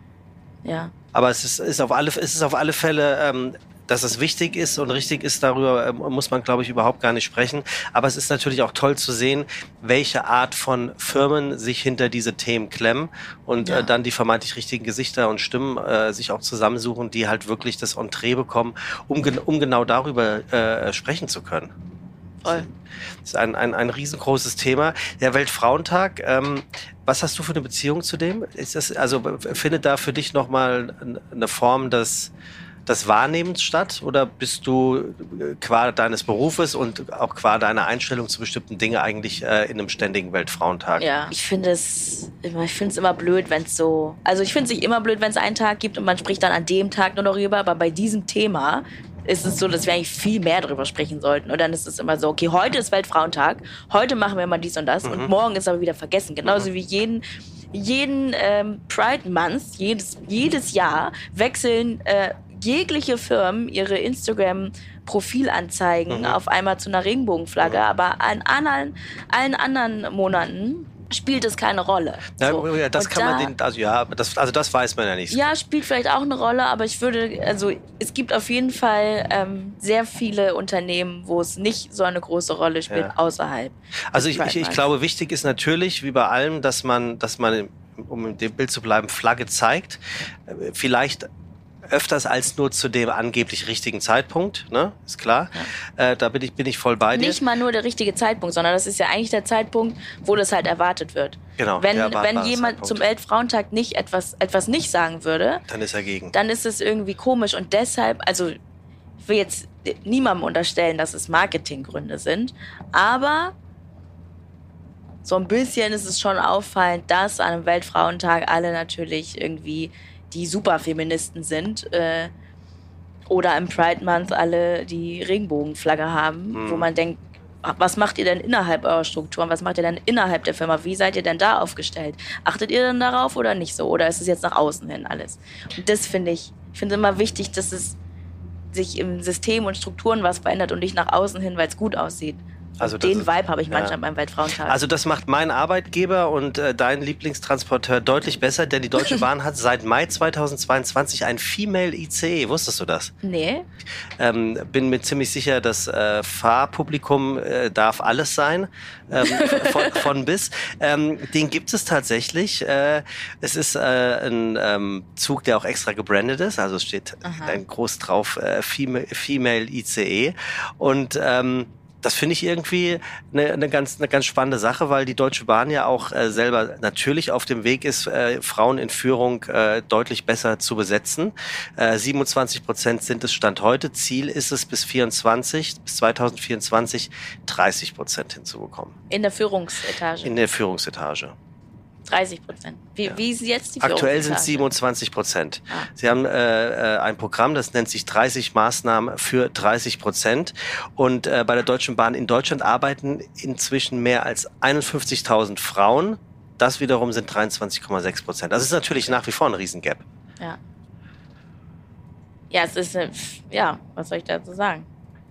Ja. Aber es ist, ist, auf, alle, ist es auf alle Fälle... Ähm, dass es wichtig ist und richtig ist, darüber äh, muss man, glaube ich, überhaupt gar nicht sprechen. Aber es ist natürlich auch toll zu sehen, welche Art von Firmen sich hinter diese Themen klemmen und ja. äh, dann die vermeintlich richtigen Gesichter und Stimmen äh, sich auch zusammensuchen, die halt wirklich das Entree bekommen, um, um genau darüber äh, sprechen zu können. Voll. Das ist ein, ein, ein riesengroßes Thema. Der Weltfrauentag, ähm, was hast du für eine Beziehung zu dem? Ist das, also findet da für dich nochmal eine Form des des Wahrnehmens statt oder bist du qua deines Berufes und auch qua deiner Einstellung zu bestimmten Dingen eigentlich äh, in einem ständigen Weltfrauentag? Ja, ich finde es ich finde es immer blöd, wenn es so, also ich finde es nicht immer blöd, wenn es einen Tag gibt und man spricht dann an dem Tag nur darüber, aber bei diesem Thema ist es so, dass wir eigentlich viel mehr darüber sprechen sollten. Und dann ist es immer so, okay, heute ist Weltfrauentag, heute machen wir mal dies und das mhm. und morgen ist aber wieder vergessen. Genauso mhm. wie jeden, jeden ähm, Pride Month, jedes, jedes Jahr wechseln äh, jegliche Firmen ihre Instagram-Profilanzeigen mhm. auf einmal zu einer Regenbogenflagge, mhm. aber an anderen, allen anderen Monaten spielt es keine Rolle. So. Ja, das und kann da, man den, also ja, das, also das weiß man ja nicht. Ja, spielt vielleicht auch eine Rolle, aber ich würde, also es gibt auf jeden Fall ähm, sehr viele Unternehmen, wo es nicht so eine große Rolle spielt, ja. außerhalb. Also ich, ich, ich glaube, wichtig ist natürlich, wie bei allem, dass man, dass man, um in dem Bild zu bleiben, Flagge zeigt. Vielleicht öfters als nur zu dem angeblich richtigen Zeitpunkt, ne? Ist klar. Ja. Äh, da bin ich, bin ich voll bei dir. Nicht mal nur der richtige Zeitpunkt, sondern das ist ja eigentlich der Zeitpunkt, wo das halt erwartet wird. Genau. Wenn, wenn jemand Zeitpunkt. zum Weltfrauentag nicht etwas, etwas nicht sagen würde, dann ist er gegen. Dann ist es irgendwie komisch und deshalb, also ich will jetzt niemandem unterstellen, dass es Marketinggründe sind, aber so ein bisschen ist es schon auffallend, dass an einem Weltfrauentag alle natürlich irgendwie die Superfeministen sind äh, oder im Pride Month alle die Regenbogenflagge haben, mhm. wo man denkt, was macht ihr denn innerhalb eurer Strukturen, was macht ihr denn innerhalb der Firma, wie seid ihr denn da aufgestellt? Achtet ihr denn darauf oder nicht so? Oder ist es jetzt nach außen hin alles? Und das finde ich, ich finde immer wichtig, dass es sich im System und Strukturen was verändert und nicht nach außen hin, weil es gut aussieht. Also den ist, Vibe habe ich manchmal ja. beim Weltfrauentag. Also das macht mein Arbeitgeber und äh, dein Lieblingstransporteur deutlich besser, denn die Deutsche Bahn hat seit Mai zweitausendzweiundzwanzig ein Female I C E. Wusstest du das? Nee. Ähm, bin mir ziemlich sicher, das äh, Fahrpublikum äh, darf alles sein, ähm, von, von bis. Ähm, den gibt es tatsächlich. Äh, es ist äh, ein ähm, Zug, der auch extra gebrandet ist. Also es steht Aha. ein groß drauf, äh, Female, Female I C E. Und ähm, das finde ich irgendwie eine, eine ganz eine ganz spannende Sache, weil die Deutsche Bahn ja auch äh, selber natürlich auf dem Weg ist, äh, Frauen in Führung äh, deutlich besser zu besetzen. Äh, siebenundzwanzig Prozent sind es Stand heute. Ziel ist es bis vierundzwanzig, bis zweitausendvierundzwanzig dreißig Prozent hinzubekommen. In der Führungsetage? In der Führungsetage. dreißig Prozent. Wie, ja. wie ist jetzt die Aktuell sind es siebenundzwanzig Prozent. Ah. Sie haben äh, ein Programm, das nennt sich dreißig Maßnahmen für dreißig Prozent. Und äh, bei der Deutschen Bahn in Deutschland arbeiten inzwischen mehr als einundfünfzigtausend Frauen. Das wiederum sind dreiundzwanzig Komma sechs Prozent. Das ist natürlich nach wie vor ein Riesengap. Ja. Ja, es ist, ja, was soll ich dazu sagen?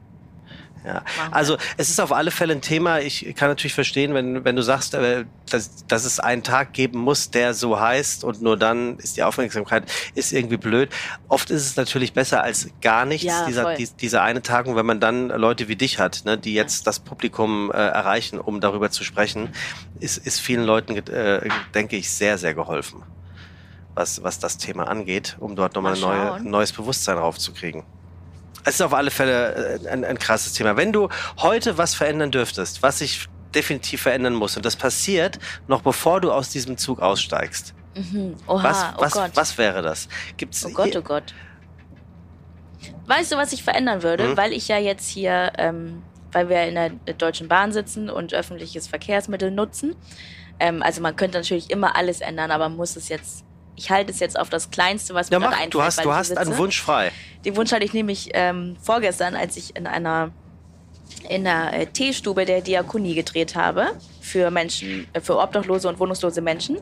Ja, also es ist auf alle Fälle ein Thema. Ich kann natürlich verstehen, wenn wenn du sagst, äh, dass, dass es einen Tag geben muss, der so heißt und nur dann ist die Aufmerksamkeit ist irgendwie blöd. Oft ist es natürlich besser als gar nichts, ja, dieser die, dieser eine Tag. Und wenn man dann Leute wie dich hat, ne, die jetzt das Publikum äh, erreichen, um darüber zu sprechen, ist ist vielen Leuten, äh, denke ich, sehr sehr geholfen, was was das Thema angeht, um dort nochmal ein neue, neues Bewusstsein raufzukriegen. Es ist auf alle Fälle ein, ein krasses Thema. Wenn du heute was verändern dürftest, was sich definitiv verändern muss, und das passiert noch bevor du aus diesem Zug aussteigst, mhm. Oha, was, was, oh Gott. was wäre das? Gibt's oh Gott, oh Gott. Weißt du, was ich verändern würde? Mhm. Weil ich ja jetzt hier, ähm, weil wir in der Deutschen Bahn sitzen und öffentliches Verkehrsmittel nutzen. Ähm, also man könnte natürlich immer alles ändern, aber man muss es jetzt... Ich halte es jetzt auf das Kleinste, was mir ja, gerade einfällt. Du hast, du hast einen Wunsch frei. Den Wunsch hatte ich nämlich ähm, vorgestern, als ich in einer, in einer äh, Teestube der Diakonie gedreht habe für Menschen, äh, für obdachlose und wohnungslose Menschen.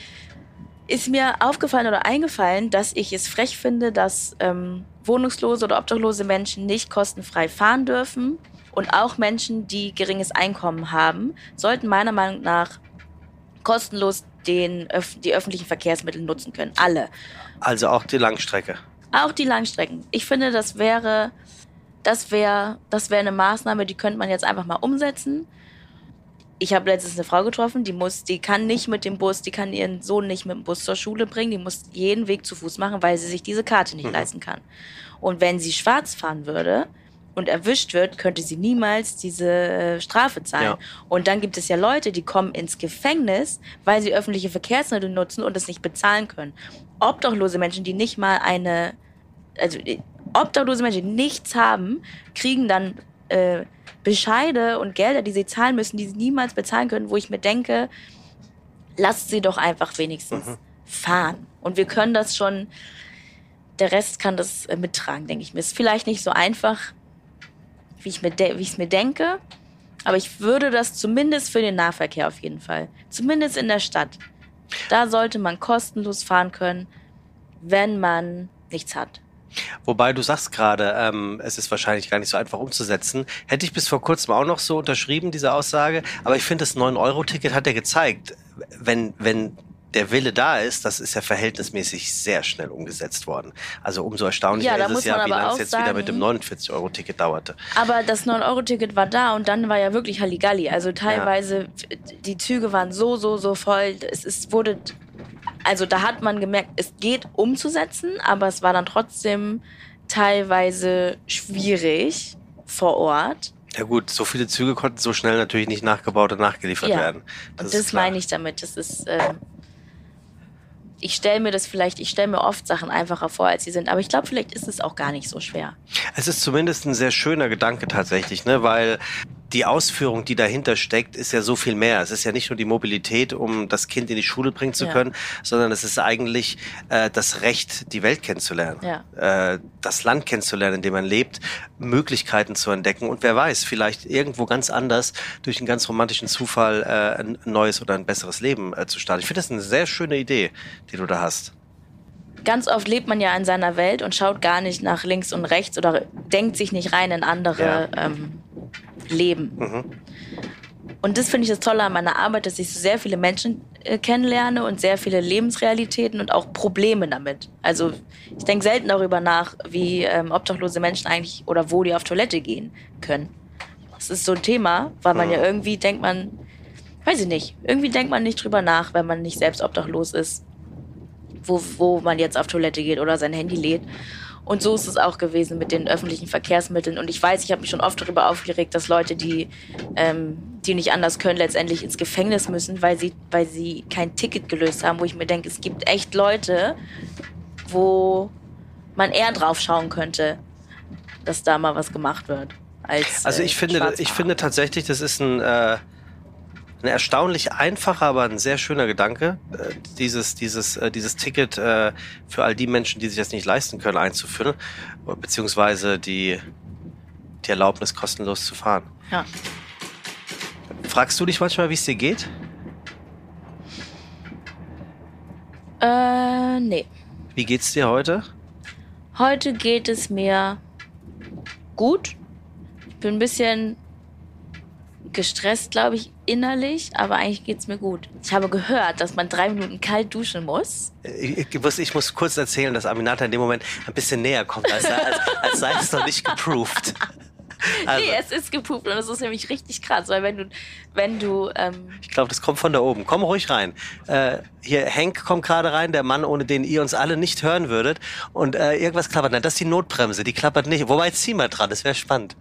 Ist mir aufgefallen oder eingefallen, dass ich es frech finde, dass ähm, wohnungslose oder obdachlose Menschen nicht kostenfrei fahren dürfen. Und auch Menschen, die geringes Einkommen haben, sollten meiner Meinung nach kostenlos den, die öffentlichen Verkehrsmittel nutzen können. Alle. Also auch die Langstrecke? Auch die Langstrecken. Ich finde, das wäre, das wäre, das wäre eine Maßnahme, die könnte man jetzt einfach mal umsetzen. Ich habe letztens eine Frau getroffen, die muss, die kann nicht mit dem Bus, die kann ihren Sohn nicht mit dem Bus zur Schule bringen, die muss jeden Weg zu Fuß machen, weil sie sich diese Karte nicht mhm. leisten kann. Und wenn sie schwarz fahren würde und erwischt wird, könnte sie niemals diese Strafe zahlen. Ja. Und dann gibt es ja Leute, die kommen ins Gefängnis, weil sie öffentliche Verkehrsmittel nutzen und es nicht bezahlen können. Obdachlose Menschen, die nicht mal eine, also obdachlose Menschen, die nichts haben, kriegen dann äh, Bescheide und Gelder, die sie zahlen müssen, die sie niemals bezahlen können, wo ich mir denke, lasst sie doch einfach wenigstens mhm. fahren. Und wir können das schon, der Rest kann das äh, mittragen, denke ich mir. Ist vielleicht nicht so einfach, wie ich mir de- wie ich es mir denke, aber ich würde das zumindest für den Nahverkehr auf jeden Fall, zumindest in der Stadt, da sollte man kostenlos fahren können, wenn man nichts hat. Wobei du sagst gerade, ähm, es ist wahrscheinlich gar nicht so einfach umzusetzen. Hätte ich bis vor kurzem auch noch so unterschrieben, diese Aussage. Aber ich finde, das neun Euro Ticket hat ja gezeigt, wenn, wenn der Wille da ist, das ist ja verhältnismäßig sehr schnell umgesetzt worden. Also umso erstaunlicher ja, ist es ja, wie lange es jetzt sagen, wieder mit dem neunundvierzig Euro Ticket dauerte. Aber das neun Euro Ticket war da und dann war ja wirklich Halligalli. Also teilweise, ja. die Züge waren so, so, so voll. Es ist, wurde... Also da hat man gemerkt, es geht umzusetzen, aber es war dann trotzdem teilweise schwierig vor Ort. Ja gut, so viele Züge konnten so schnell natürlich nicht nachgebaut und nachgeliefert ja. werden. Das und das meine ich damit. Das ist, äh, ich stelle mir das vielleicht, ich stelle mir oft Sachen einfacher vor, als sie sind. Aber ich glaube, vielleicht ist es auch gar nicht so schwer. Es ist zumindest ein sehr schöner Gedanke tatsächlich, ne, weil die Ausführung, die dahinter steckt, ist ja so viel mehr. Es ist ja nicht nur die Mobilität, um das Kind in die Schule bringen zu können, ja. sondern es ist eigentlich äh, das Recht, die Welt kennenzulernen, ja. äh, das Land kennenzulernen, in dem man lebt, Möglichkeiten zu entdecken und wer weiß, vielleicht irgendwo ganz anders durch einen ganz romantischen Zufall äh, ein neues oder ein besseres Leben äh, zu starten. Ich finde das eine sehr schöne Idee, die du da hast. Ganz oft lebt man ja in seiner Welt und schaut gar nicht nach links und rechts oder denkt sich nicht rein in andere ja. ähm, Leben. Mhm. Und das finde ich das Tolle an meiner Arbeit, dass ich so sehr viele Menschen äh, kennenlerne und sehr viele Lebensrealitäten und auch Probleme damit. Also ich denke selten darüber nach, wie ähm, obdachlose Menschen eigentlich oder wo die auf Toilette gehen können. Das ist so ein Thema, weil man mhm. ja irgendwie denkt man, weiß ich nicht, irgendwie denkt man nicht drüber nach, wenn man nicht selbst obdachlos ist, wo, wo man jetzt auf Toilette geht oder sein Handy lädt. Und so ist es auch gewesen mit den öffentlichen Verkehrsmitteln. Und ich weiß, ich habe mich schon oft darüber aufgeregt, dass Leute, die, ähm, die nicht anders können, letztendlich ins Gefängnis müssen, weil sie, weil sie kein Ticket gelöst haben. Wo ich mir denke, es gibt echt Leute, wo man eher drauf schauen könnte, dass da mal was gemacht wird. Als, also ich, äh, finde, ich finde tatsächlich, das ist ein... Äh Ein erstaunlich einfacher, aber ein sehr schöner Gedanke, äh, dieses, dieses, äh, dieses Ticket äh, für all die Menschen, die sich das nicht leisten können, einzuführen, beziehungsweise die, die Erlaubnis, kostenlos zu fahren. Ja. Fragst du dich manchmal, wie es dir geht? Äh, nee. Wie geht's dir heute? Heute geht es mir gut. Ich bin ein bisschen gestresst, glaube ich, innerlich, aber eigentlich geht's mir gut. Ich habe gehört, dass man drei Minuten kalt duschen muss. Ich, ich, muss, ich muss kurz erzählen, dass Aminata in dem Moment ein bisschen näher kommt, als, als, als sei es noch nicht geproved. Also. Nee, es ist geproved und es ist nämlich richtig krass, weil wenn du, wenn du... Ähm ich glaube, das kommt von da oben. Komm ruhig rein. Äh, hier, Henk kommt gerade rein, der Mann, ohne den ihr uns alle nicht hören würdet. Und äh, irgendwas klappert. Nein, das ist die Notbremse, die klappert nicht. Wobei, jetzt zieh mal dran, das wäre spannend.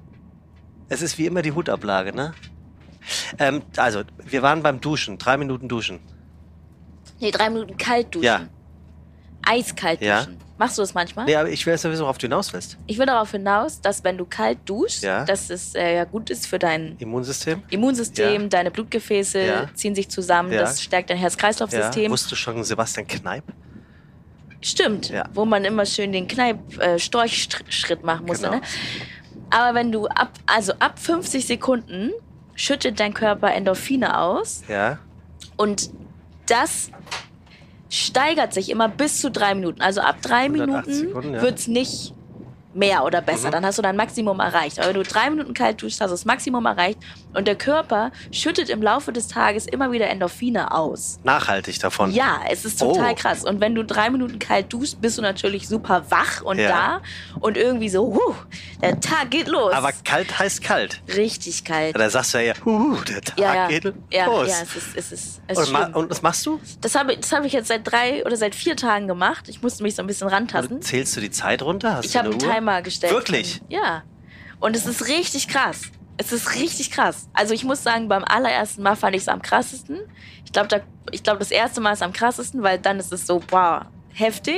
Es ist wie immer die Hutablage, ne? Ähm, also, wir waren beim Duschen. Drei Minuten duschen. Nee, drei Minuten kalt duschen. Ja. Eiskalt ja. duschen. Machst du das manchmal? Nee, aber ich will jetzt sowieso, worauf du hinaus willst. Ich will darauf hinaus, dass wenn du kalt duschst, ja. dass es äh, ja gut ist für dein Immunsystem. Immunsystem, ja. deine Blutgefäße ja. ziehen sich zusammen, ja. das stärkt dein Herz-Kreislauf-System. Ja. Wusstest du schon Sebastian Kneipp? Stimmt, ja. wo man immer schön den Kneipp-Storchschritt äh, machen musste, genau. ne? Aber wenn du ab, also ab fünfzig Sekunden schüttet dein Körper Endorphine aus. Ja. Und das steigert sich immer bis zu drei Minuten. Also ab drei Minuten Sekunden, ja. wird's nicht mehr oder besser. Mhm. Dann hast du dein Maximum erreicht. Aber wenn du drei Minuten kalt duschst, hast du das Maximum erreicht. Und der Körper schüttet im Laufe des Tages immer wieder Endorphine aus. Nachhaltig davon? Ja, es ist total oh. krass. Und wenn du drei Minuten kalt duschst, bist du natürlich super wach und ja. da. Und irgendwie so, huh, der Tag geht los. Aber kalt heißt kalt. Richtig kalt. Da sagst du ja, huh, der Tag ja, ja. geht los. Ja, ja, es ist, es ist, es ist und, ma- und was machst du? Das habe das hab ich jetzt seit drei oder seit vier Tagen gemacht. Ich musste mich so ein bisschen rantasten. Und zählst du die Zeit runter? Hast ich habe einen Uhr? Timer gestellt. Wirklich? Ja. Und es ist richtig krass. Es ist richtig krass. Also ich muss sagen, beim allerersten Mal fand ich es am krassesten. Ich glaube, da, ich glaub, das erste Mal ist am krassesten, weil dann ist es so, boah, heftig.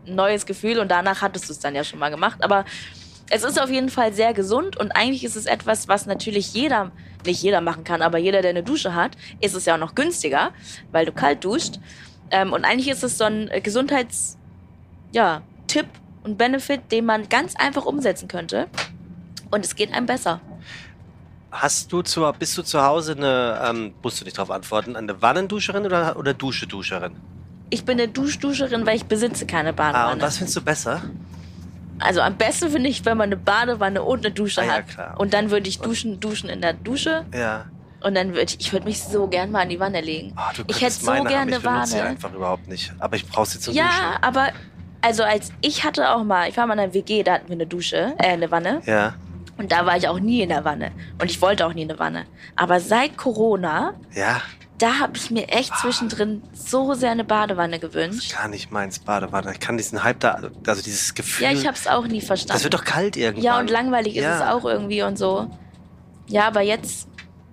ein neues Gefühl und danach hattest du es dann ja schon mal gemacht. Aber es ist auf jeden Fall sehr gesund und eigentlich ist es etwas, was natürlich jeder, nicht jeder machen kann, aber jeder, der eine Dusche hat, ist es ja auch noch günstiger, weil du kalt duscht. Ähm, und eigentlich ist es so ein Gesundheits, ja, Tipp und Benefit, den man ganz einfach umsetzen könnte. Und es geht einem besser. Hast du zu, bist du zu Hause eine, ähm, musst du nicht darauf antworten, eine Wannenduscherin oder, oder Dusche-Duscherin? Ich bin eine Duschduscherin, weil ich besitze keine Badewanne. Ah, und was findest du besser? Also am besten finde ich, wenn man eine Badewanne und eine Dusche Ah, ja, hat. klar. Und dann würde ich duschen, duschen in der Dusche. Ja. Und dann würde ich, ich würde mich so gern mal in die Wanne legen. Oh, du ich hätte so meine gerne haben. Ich eine benutze sie Wanne. einfach überhaupt nicht. Aber ich brauche sie zum Ja, Duschen. aber also als ich hatte auch mal, ich war mal in einer W G, da hatten wir eine Dusche, äh, eine Wanne. Ja. Und da war ich auch nie in der Wanne. Und ich wollte auch nie in eine Wanne. Aber seit Corona, Ja. da habe ich mir echt zwischendrin so sehr eine Badewanne gewünscht. Gar nicht meins, Badewanne. Ich kann diesen Hype da, also dieses Gefühl. Ja, ich habe es auch nie verstanden. Das wird doch kalt irgendwann. Ja, und langweilig ist Ja. es auch irgendwie und so. Ja, aber jetzt,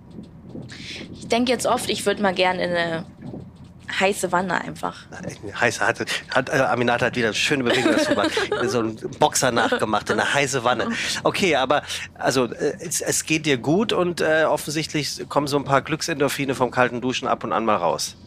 ich denke jetzt oft, ich würde mal gerne in eine heiße Wanne einfach. Heiße hat, hat äh, Aminata hat wieder eine schöne Bewegung dazu gemacht. So ein Boxer nachgemacht in eine heiße Wanne. Okay, aber also äh, es, es geht dir gut und äh, offensichtlich kommen so ein paar Glücksendorphine vom kalten Duschen ab und an mal raus.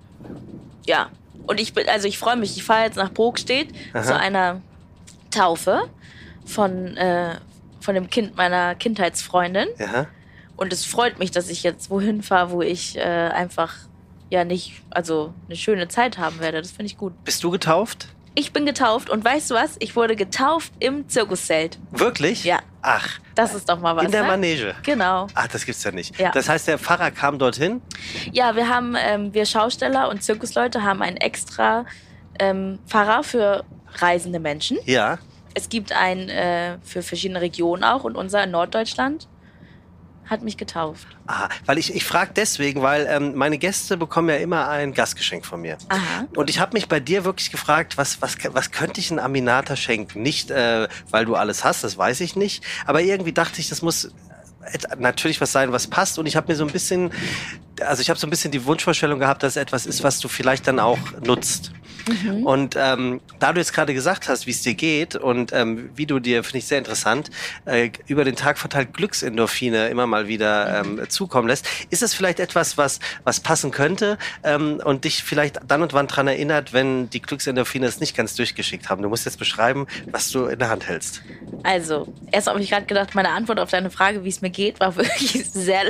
Ja, und ich bin, also ich freue mich, ich fahre jetzt nach Brokstedt Aha. zu einer Taufe von, äh, von dem Kind meiner Kindheitsfreundin. Ja. Und es freut mich, dass ich jetzt wohin fahre, wo ich äh, einfach ja nicht, also eine schöne Zeit haben werde. Das finde ich gut. Bist du getauft? Ich bin getauft und weißt du was? Ich wurde getauft im Zirkuszelt. Wirklich? Ja. Ach. Das ist doch mal was. In der ne? Manege. Genau. Ach, das gibt's ja nicht. Ja. Das heißt, der Pfarrer kam dorthin? Ja, wir haben, ähm, wir Schausteller und Zirkusleute haben einen extra ähm, Pfarrer für reisende Menschen. Ja. Es gibt einen äh, für verschiedene Regionen auch und unser in Norddeutschland hat mich getauft. Ah, weil ich, ich frage deswegen, weil ähm, meine Gäste bekommen ja immer ein Gastgeschenk von mir. Aha. Und ich habe mich bei dir wirklich gefragt, was, was, was könnte ich in Aminata schenken? Nicht, äh, weil du alles hast, das weiß ich nicht. Aber irgendwie dachte ich, das muss natürlich was sein, was passt. Und ich habe mir so ein bisschen, also ich habe so ein bisschen die Wunschvorstellung gehabt, dass es etwas ist, was du vielleicht dann auch nutzt. Mhm. Und ähm, da du jetzt gerade gesagt hast, wie es dir geht und ähm, wie du dir, finde ich sehr interessant, äh, über den Tag verteilt Glücksendorphine immer mal wieder ähm, zukommen lässt, ist es vielleicht etwas, was was passen könnte ähm, und dich vielleicht dann und wann dran erinnert, wenn die Glücksendorphine es nicht ganz durchgeschickt haben. Du musst jetzt beschreiben, was du in der Hand hältst. Also, erst habe ich gerade gedacht, meine Antwort auf deine Frage, wie es mir geht, war wirklich sehr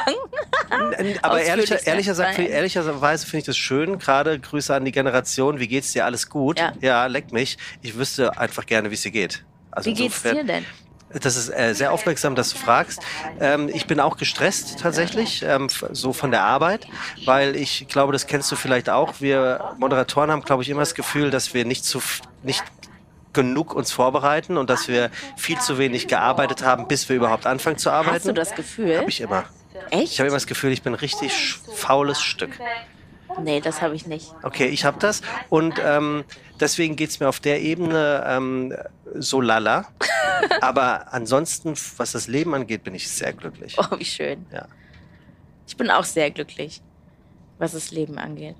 lang. Aber ehrlicher, ehrlicher sagt, ehrlicherweise finde ich das schön, gerade Grüße an die Generation, wie geht's dir, alles gut? Ja, ja leck mich. Ich wüsste einfach gerne, wie es dir geht. Also wie geht's dir denn? Das ist äh, sehr aufmerksam, dass du fragst. Ähm, ich bin auch gestresst tatsächlich, ähm, so von der Arbeit, weil ich glaube, das kennst du vielleicht auch. Wir Moderatoren haben, glaube ich, immer das Gefühl, dass wir nicht zu nicht genug uns vorbereiten und dass wir viel zu wenig gearbeitet haben, bis wir überhaupt anfangen zu arbeiten. Hast du das Gefühl? Habe ich immer. Echt? Ich habe immer das Gefühl, ich bin ein richtig faules Stück. Nee, das habe ich nicht. Okay, ich habe das und ähm, deswegen geht's mir auf der Ebene ähm, so lala. Aber ansonsten, was das Leben angeht, bin ich sehr glücklich. Oh, wie schön. Ja. Ich bin auch sehr glücklich, was das Leben angeht.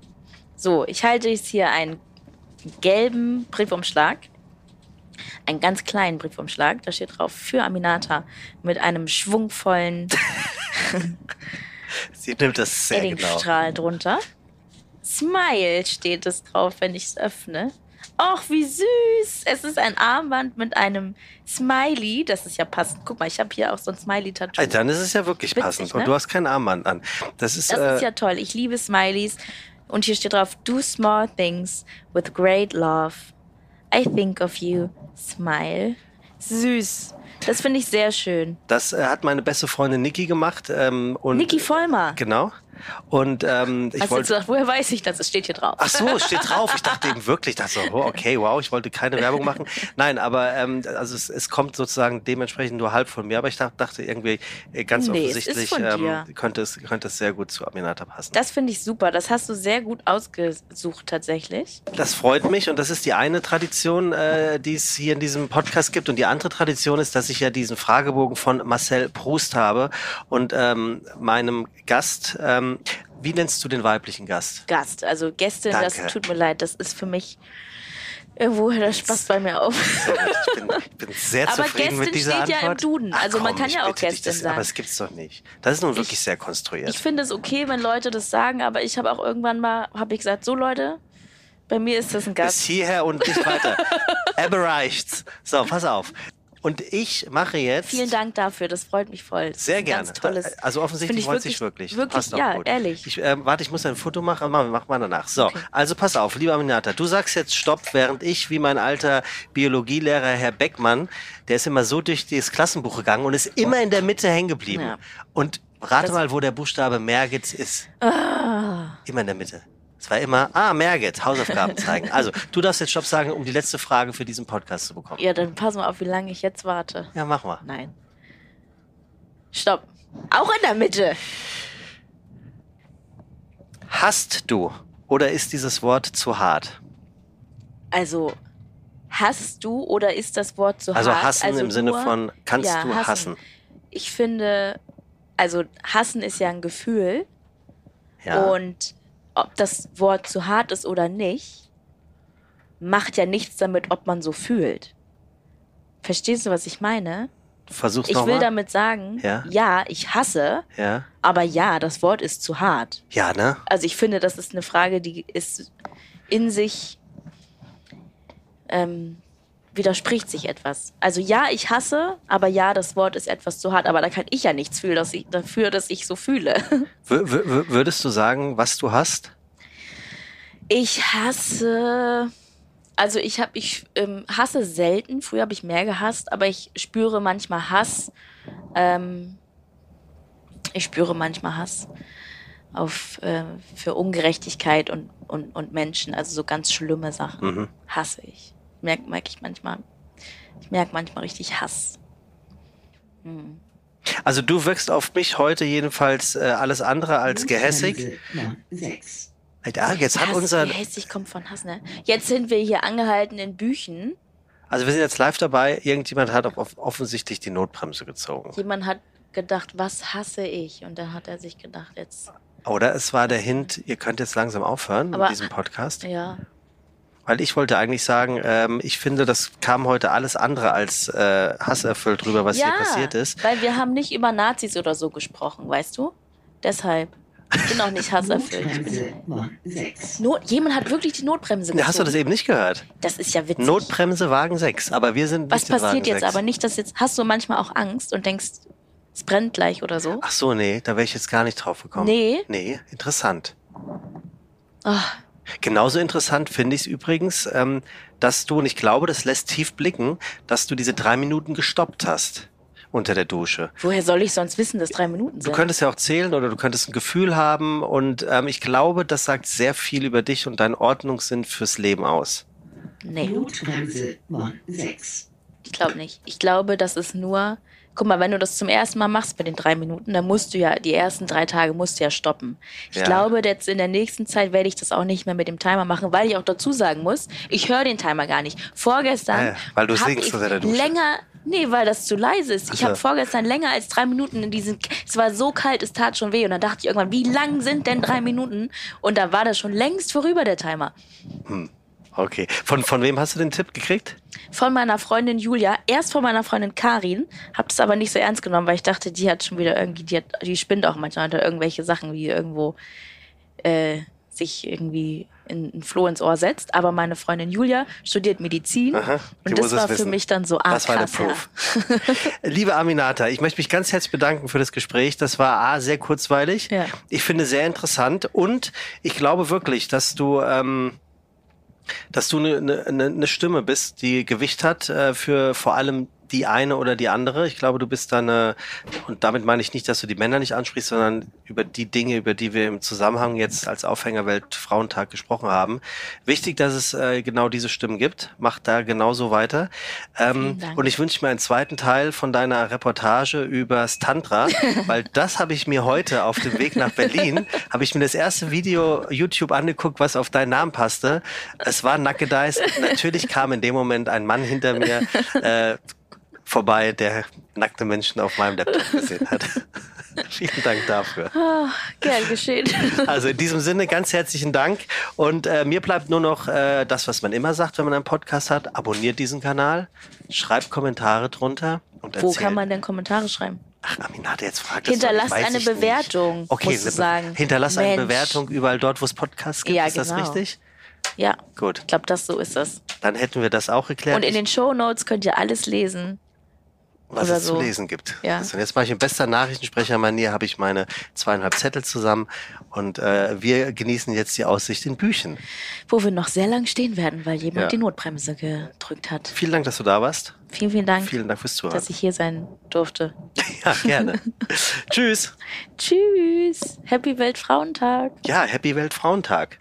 So, ich halte jetzt hier einen gelben Briefumschlag. Einen ganz kleinen Briefumschlag. Da steht drauf, für Aminata. Mit einem schwungvollen Sie nimmt das sehr genau. Eddingstrahl drunter. Smile steht es drauf, wenn ich es öffne. Och, wie süß. Es ist ein Armband mit einem Smiley. Das ist ja passend. Guck mal, ich habe hier auch so ein Smiley-Tattoo. Dann ist es ja wirklich Witzig, passend. ne? Und du hast kein Armband an. Das ist, das äh, ist ja toll. Ich liebe Smileys. Und hier steht drauf, do small things with great love. I think of you. Smile. Süß. Das finde ich sehr schön. Das äh, hat meine beste Freundin Niki gemacht. Ähm, und Niki Vollmer. Genau. Und ähm, ich Hast wollte. du gedacht, woher weiß ich das? Es steht hier drauf. Ach so, es steht drauf. Ich dachte eben wirklich, dachte so, oh, okay, wow, ich wollte keine Werbung machen. Nein, aber ähm, also es, es kommt sozusagen dementsprechend nur halb von mir. Aber ich dachte, dachte irgendwie äh, ganz Nee, es ist offensichtlich von dir. ähm, könnte es könnte es sehr gut zu Aminata passen. Das finde ich super. Das hast du sehr gut ausgesucht tatsächlich. Das freut mich und das ist die eine Tradition, äh, die es hier in diesem Podcast gibt. Und die andere Tradition ist, dass ich ja diesen Fragebogen von Marcel Proust habe und ähm, meinem Gast. Ähm, wie nennst du den weiblichen Gast? Gast, also Gästin, Danke. das tut mir leid, das ist für mich Irgendwo hört der Spaß bei mir auf. Ich bin, ich bin sehr aber zufrieden Gästin mit dieser steht Antwort. ja im Duden. Also Ach, man komm, kann ich ja auch bitte dich, Gästin das, sagen. Aber es gibt's doch nicht. Das ist nun wirklich ich, sehr konstruiert. Ich finde es okay, wenn Leute das sagen, aber ich habe auch irgendwann mal, habe ich gesagt, so Leute, bei mir ist das ein Gast. Bis hierher und nicht weiter. Aber reicht's. So, pass auf. Und ich mache jetzt... Vielen Dank dafür, das freut mich voll. Sehr gerne. Ganz tolles, also offensichtlich freut sich wirklich. Wirklich, Passt auch ja, gut. ehrlich. Ich, äh, warte, ich muss ein Foto machen, mach, mach mal danach. So, Okay. Also pass auf, lieber Aminata, du sagst jetzt Stopp, während ich, wie mein alter Biologielehrer Herr Beckmann, der ist immer so durch das Klassenbuch gegangen und ist immer in der Mitte hängen geblieben. Ja. Und rate Das- mal, wo der Buchstabe Mergit ist. Ah, Immer in der Mitte. Es war immer, ah, Mergit, Hausaufgaben zeigen. Also, du darfst jetzt Stopp sagen, um die letzte Frage für diesen Podcast zu bekommen. ja, dann pass mal auf, wie lange ich jetzt warte. Ja, mach mal. Nein. Stopp. Auch in der Mitte. Hast du oder ist dieses Wort zu hart? Also, hast du oder ist das Wort zu Also hart? hassen also im Sinne nur- von, kannst ja, du hassen? Ich finde, also hassen ist ja ein Gefühl Ja. und ob das Wort zu hart ist oder nicht, macht ja nichts damit, ob man so fühlt. Verstehst du, was ich meine? Versuch's Ich will nochmal. damit sagen, Ja. ja, ich hasse, Ja. aber ja, das Wort ist zu hart. Ja, ne? Also ich finde, das ist eine Frage, die ist in sich ähm, widerspricht sich etwas. Also ja, ich hasse, aber ja, das Wort ist etwas zu hart. Aber da kann ich ja nichts für, dass ich, dafür, dass ich so fühle. W w würdest du sagen, was du hast? Ich hasse, also ich habe, ich ähm, hasse selten. Früher habe ich mehr gehasst, aber ich spüre manchmal Hass. Ähm, ich spüre manchmal Hass auf äh, für Ungerechtigkeit und, und, und Menschen. Also so ganz schlimme Sachen Mhm. hasse ich. Merke merk ich manchmal. Ich merke manchmal richtig Hass. Hm. Also du wirkst auf mich heute jedenfalls äh, alles andere als gehässig. sechs. Ah, jetzt hat Hass, unser, Gehässig kommt von Hass, ne? Jetzt sind wir hier angehalten in Büchen. also wir sind jetzt live dabei. Irgendjemand hat auf, offensichtlich die Notbremse gezogen. Jemand hat gedacht, was hasse ich? Und dann hat er sich gedacht, jetzt, Oder es war der Hint, ihr könnt jetzt langsam aufhören Aber- mit diesem Podcast. ja. Weil ich wollte eigentlich sagen, ähm, ich finde, das kam heute alles andere als äh, hasserfüllt drüber, was ja, hier passiert ist. weil wir haben nicht über Nazis oder so gesprochen, weißt du? Deshalb. Ich bin auch nicht hasserfüllt. Notbremse Mann sechs. Not, jemand hat wirklich die Notbremse gezogen. Hast du das eben nicht gehört? Das ist ja witzig. Notbremse Wagen sechs, aber wir sind Was nicht in Wagen passiert jetzt sechs. aber nicht, dass jetzt, hast du manchmal auch Angst und denkst, es brennt gleich oder so? Ach so, nee, da wäre ich jetzt gar nicht drauf gekommen. Nee. Nee, interessant. Ach, Genauso interessant finde ich es übrigens, ähm, dass du, und ich glaube, das lässt tief blicken, dass du diese drei Minuten gestoppt hast unter der Dusche. woher soll ich sonst wissen, dass drei Minuten Du sind? könntest ja auch zählen oder du könntest ein Gefühl haben und ähm, ich glaube, das sagt sehr viel über dich und deinen Ordnungssinn fürs Leben aus. Nee, Notbremse Mann sechs. ich glaube nicht. Ich glaube, das ist nur, guck mal, wenn du das zum ersten Mal machst mit den drei Minuten, dann musst du ja, die ersten drei Tage musst du ja stoppen. Ich Ja. glaube, jetzt in der nächsten Zeit werde ich das auch nicht mehr mit dem Timer machen, weil ich auch dazu sagen muss, ich höre den Timer gar nicht. Vorgestern Ah ja, weil du hab singst ich unter der Dusche. länger, nee, weil das zu leise ist. Ich Ach habe so. vorgestern länger als drei Minuten in diesen, es war so kalt, es tat schon weh und dann dachte ich irgendwann, wie lang sind denn drei Minuten? Und da war das schon längst vorüber, der Timer. Okay. Von, von wem hast du den Tipp gekriegt? Von meiner Freundin Julia, erst von meiner Freundin Karin, hab das aber nicht so ernst genommen, weil ich dachte, die hat schon wieder irgendwie, die, hat, die spinnt auch manchmal unter irgendwelche Sachen, wie irgendwo äh, sich irgendwie in, ein Floh ins Ohr setzt. Aber meine Freundin Julia studiert Medizin Aha, die und muss das es war für wissen. mich dann so, ah, Das war der krass, ja. Proof. Liebe Aminata, ich möchte mich ganz herzlich bedanken für das Gespräch. Das war A, sehr kurzweilig. Ja. Ich finde sehr interessant und ich glaube wirklich, dass du... Ähm, dass du eine, eine, eine Stimme bist, die Gewicht hat äh, für vor allem die eine oder die andere. Ich glaube, du bist da eine, und damit meine ich nicht, dass du die Männer nicht ansprichst, sondern über die Dinge, über die wir im Zusammenhang jetzt als Aufhänger Weltfrauentag gesprochen haben. Wichtig, dass es äh, genau diese Stimmen gibt. Mach da genauso weiter. Ähm, Vielen Dank. und ich wünsche mir einen zweiten Teil von deiner Reportage übers Tantra, weil das habe ich mir heute auf dem Weg nach Berlin, habe ich mir das erste Video YouTube angeguckt, was auf deinen Namen passte. Es war Nackedeis. Natürlich kam in dem Moment ein Mann hinter mir äh, vorbei, der nackte Menschen auf meinem Laptop gesehen hat. Vielen Dank dafür. Oh, gern geschehen. Also in diesem Sinne ganz herzlichen Dank. Und äh, mir bleibt nur noch äh, das, was man immer sagt, wenn man einen Podcast hat. Abonniert diesen Kanal, schreibt Kommentare drunter. Und Wo kann man denn Kommentare schreiben? Ach, Aminata, jetzt fragt Hinterlasst eine Bewertung, okay, musst du eine sagen. Hinterlasst Mensch. eine Bewertung überall dort, wo es Podcasts gibt. Ja, ist das genau. richtig? Ja, Gut. ich glaube, das so ist es. Dann hätten wir das auch geklärt. Und in den Shownotes könnt ihr alles lesen. was oder es so. zu lesen gibt. Ja. Und jetzt mache ich in bester Nachrichtensprechermanier, habe ich meine zweieinhalb Zettel zusammen und äh, wir genießen jetzt die Aussicht in Büchen. Wo wir noch sehr lang stehen werden, weil jemand Ja. die Notbremse gedrückt hat. Vielen Dank, dass du da warst. Vielen, vielen Dank, Vielen Dank fürs Zuhören. dass ich hier sein durfte. Ja, gerne. Tschüss. Tschüss. Happy Weltfrauentag. Ja, Happy Weltfrauentag.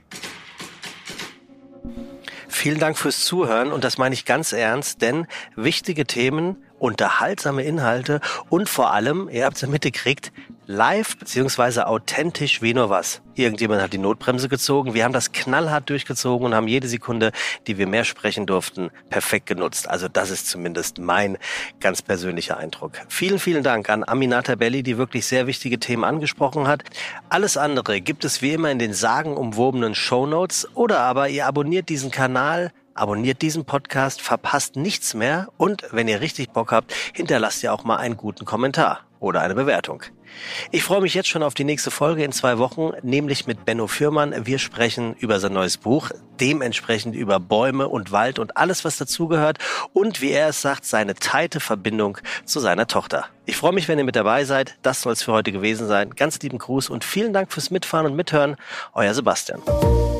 Vielen Dank fürs Zuhören und das meine ich ganz ernst, denn wichtige Themen, unterhaltsame Inhalte und vor allem, ihr habt es ja mitgekriegt, live beziehungsweise authentisch wie nur was. Irgendjemand hat die Notbremse gezogen, wir haben das knallhart durchgezogen und haben jede Sekunde, die wir mehr sprechen durften, perfekt genutzt. Also das ist zumindest mein ganz persönlicher Eindruck. Vielen, vielen Dank an Aminata Belli, die wirklich sehr wichtige Themen angesprochen hat. Alles andere gibt es wie immer in den sagenumwobenen Shownotes oder aber ihr abonniert diesen Kanal, abonniert diesen Podcast, verpasst nichts mehr und wenn ihr richtig Bock habt, hinterlasst ihr auch mal einen guten Kommentar oder eine Bewertung. Ich freue mich jetzt schon auf die nächste Folge in zwei Wochen, nämlich mit Benno Fürmann. Wir sprechen über sein neues Buch, dementsprechend über Bäume und Wald und alles, was dazugehört und, wie er es sagt, seine teite Verbindung zu seiner Tochter. Ich freue mich, wenn ihr mit dabei seid. Das soll es für heute gewesen sein. Ganz lieben Gruß und vielen Dank fürs Mitfahren und Mithören. Euer Sebastian.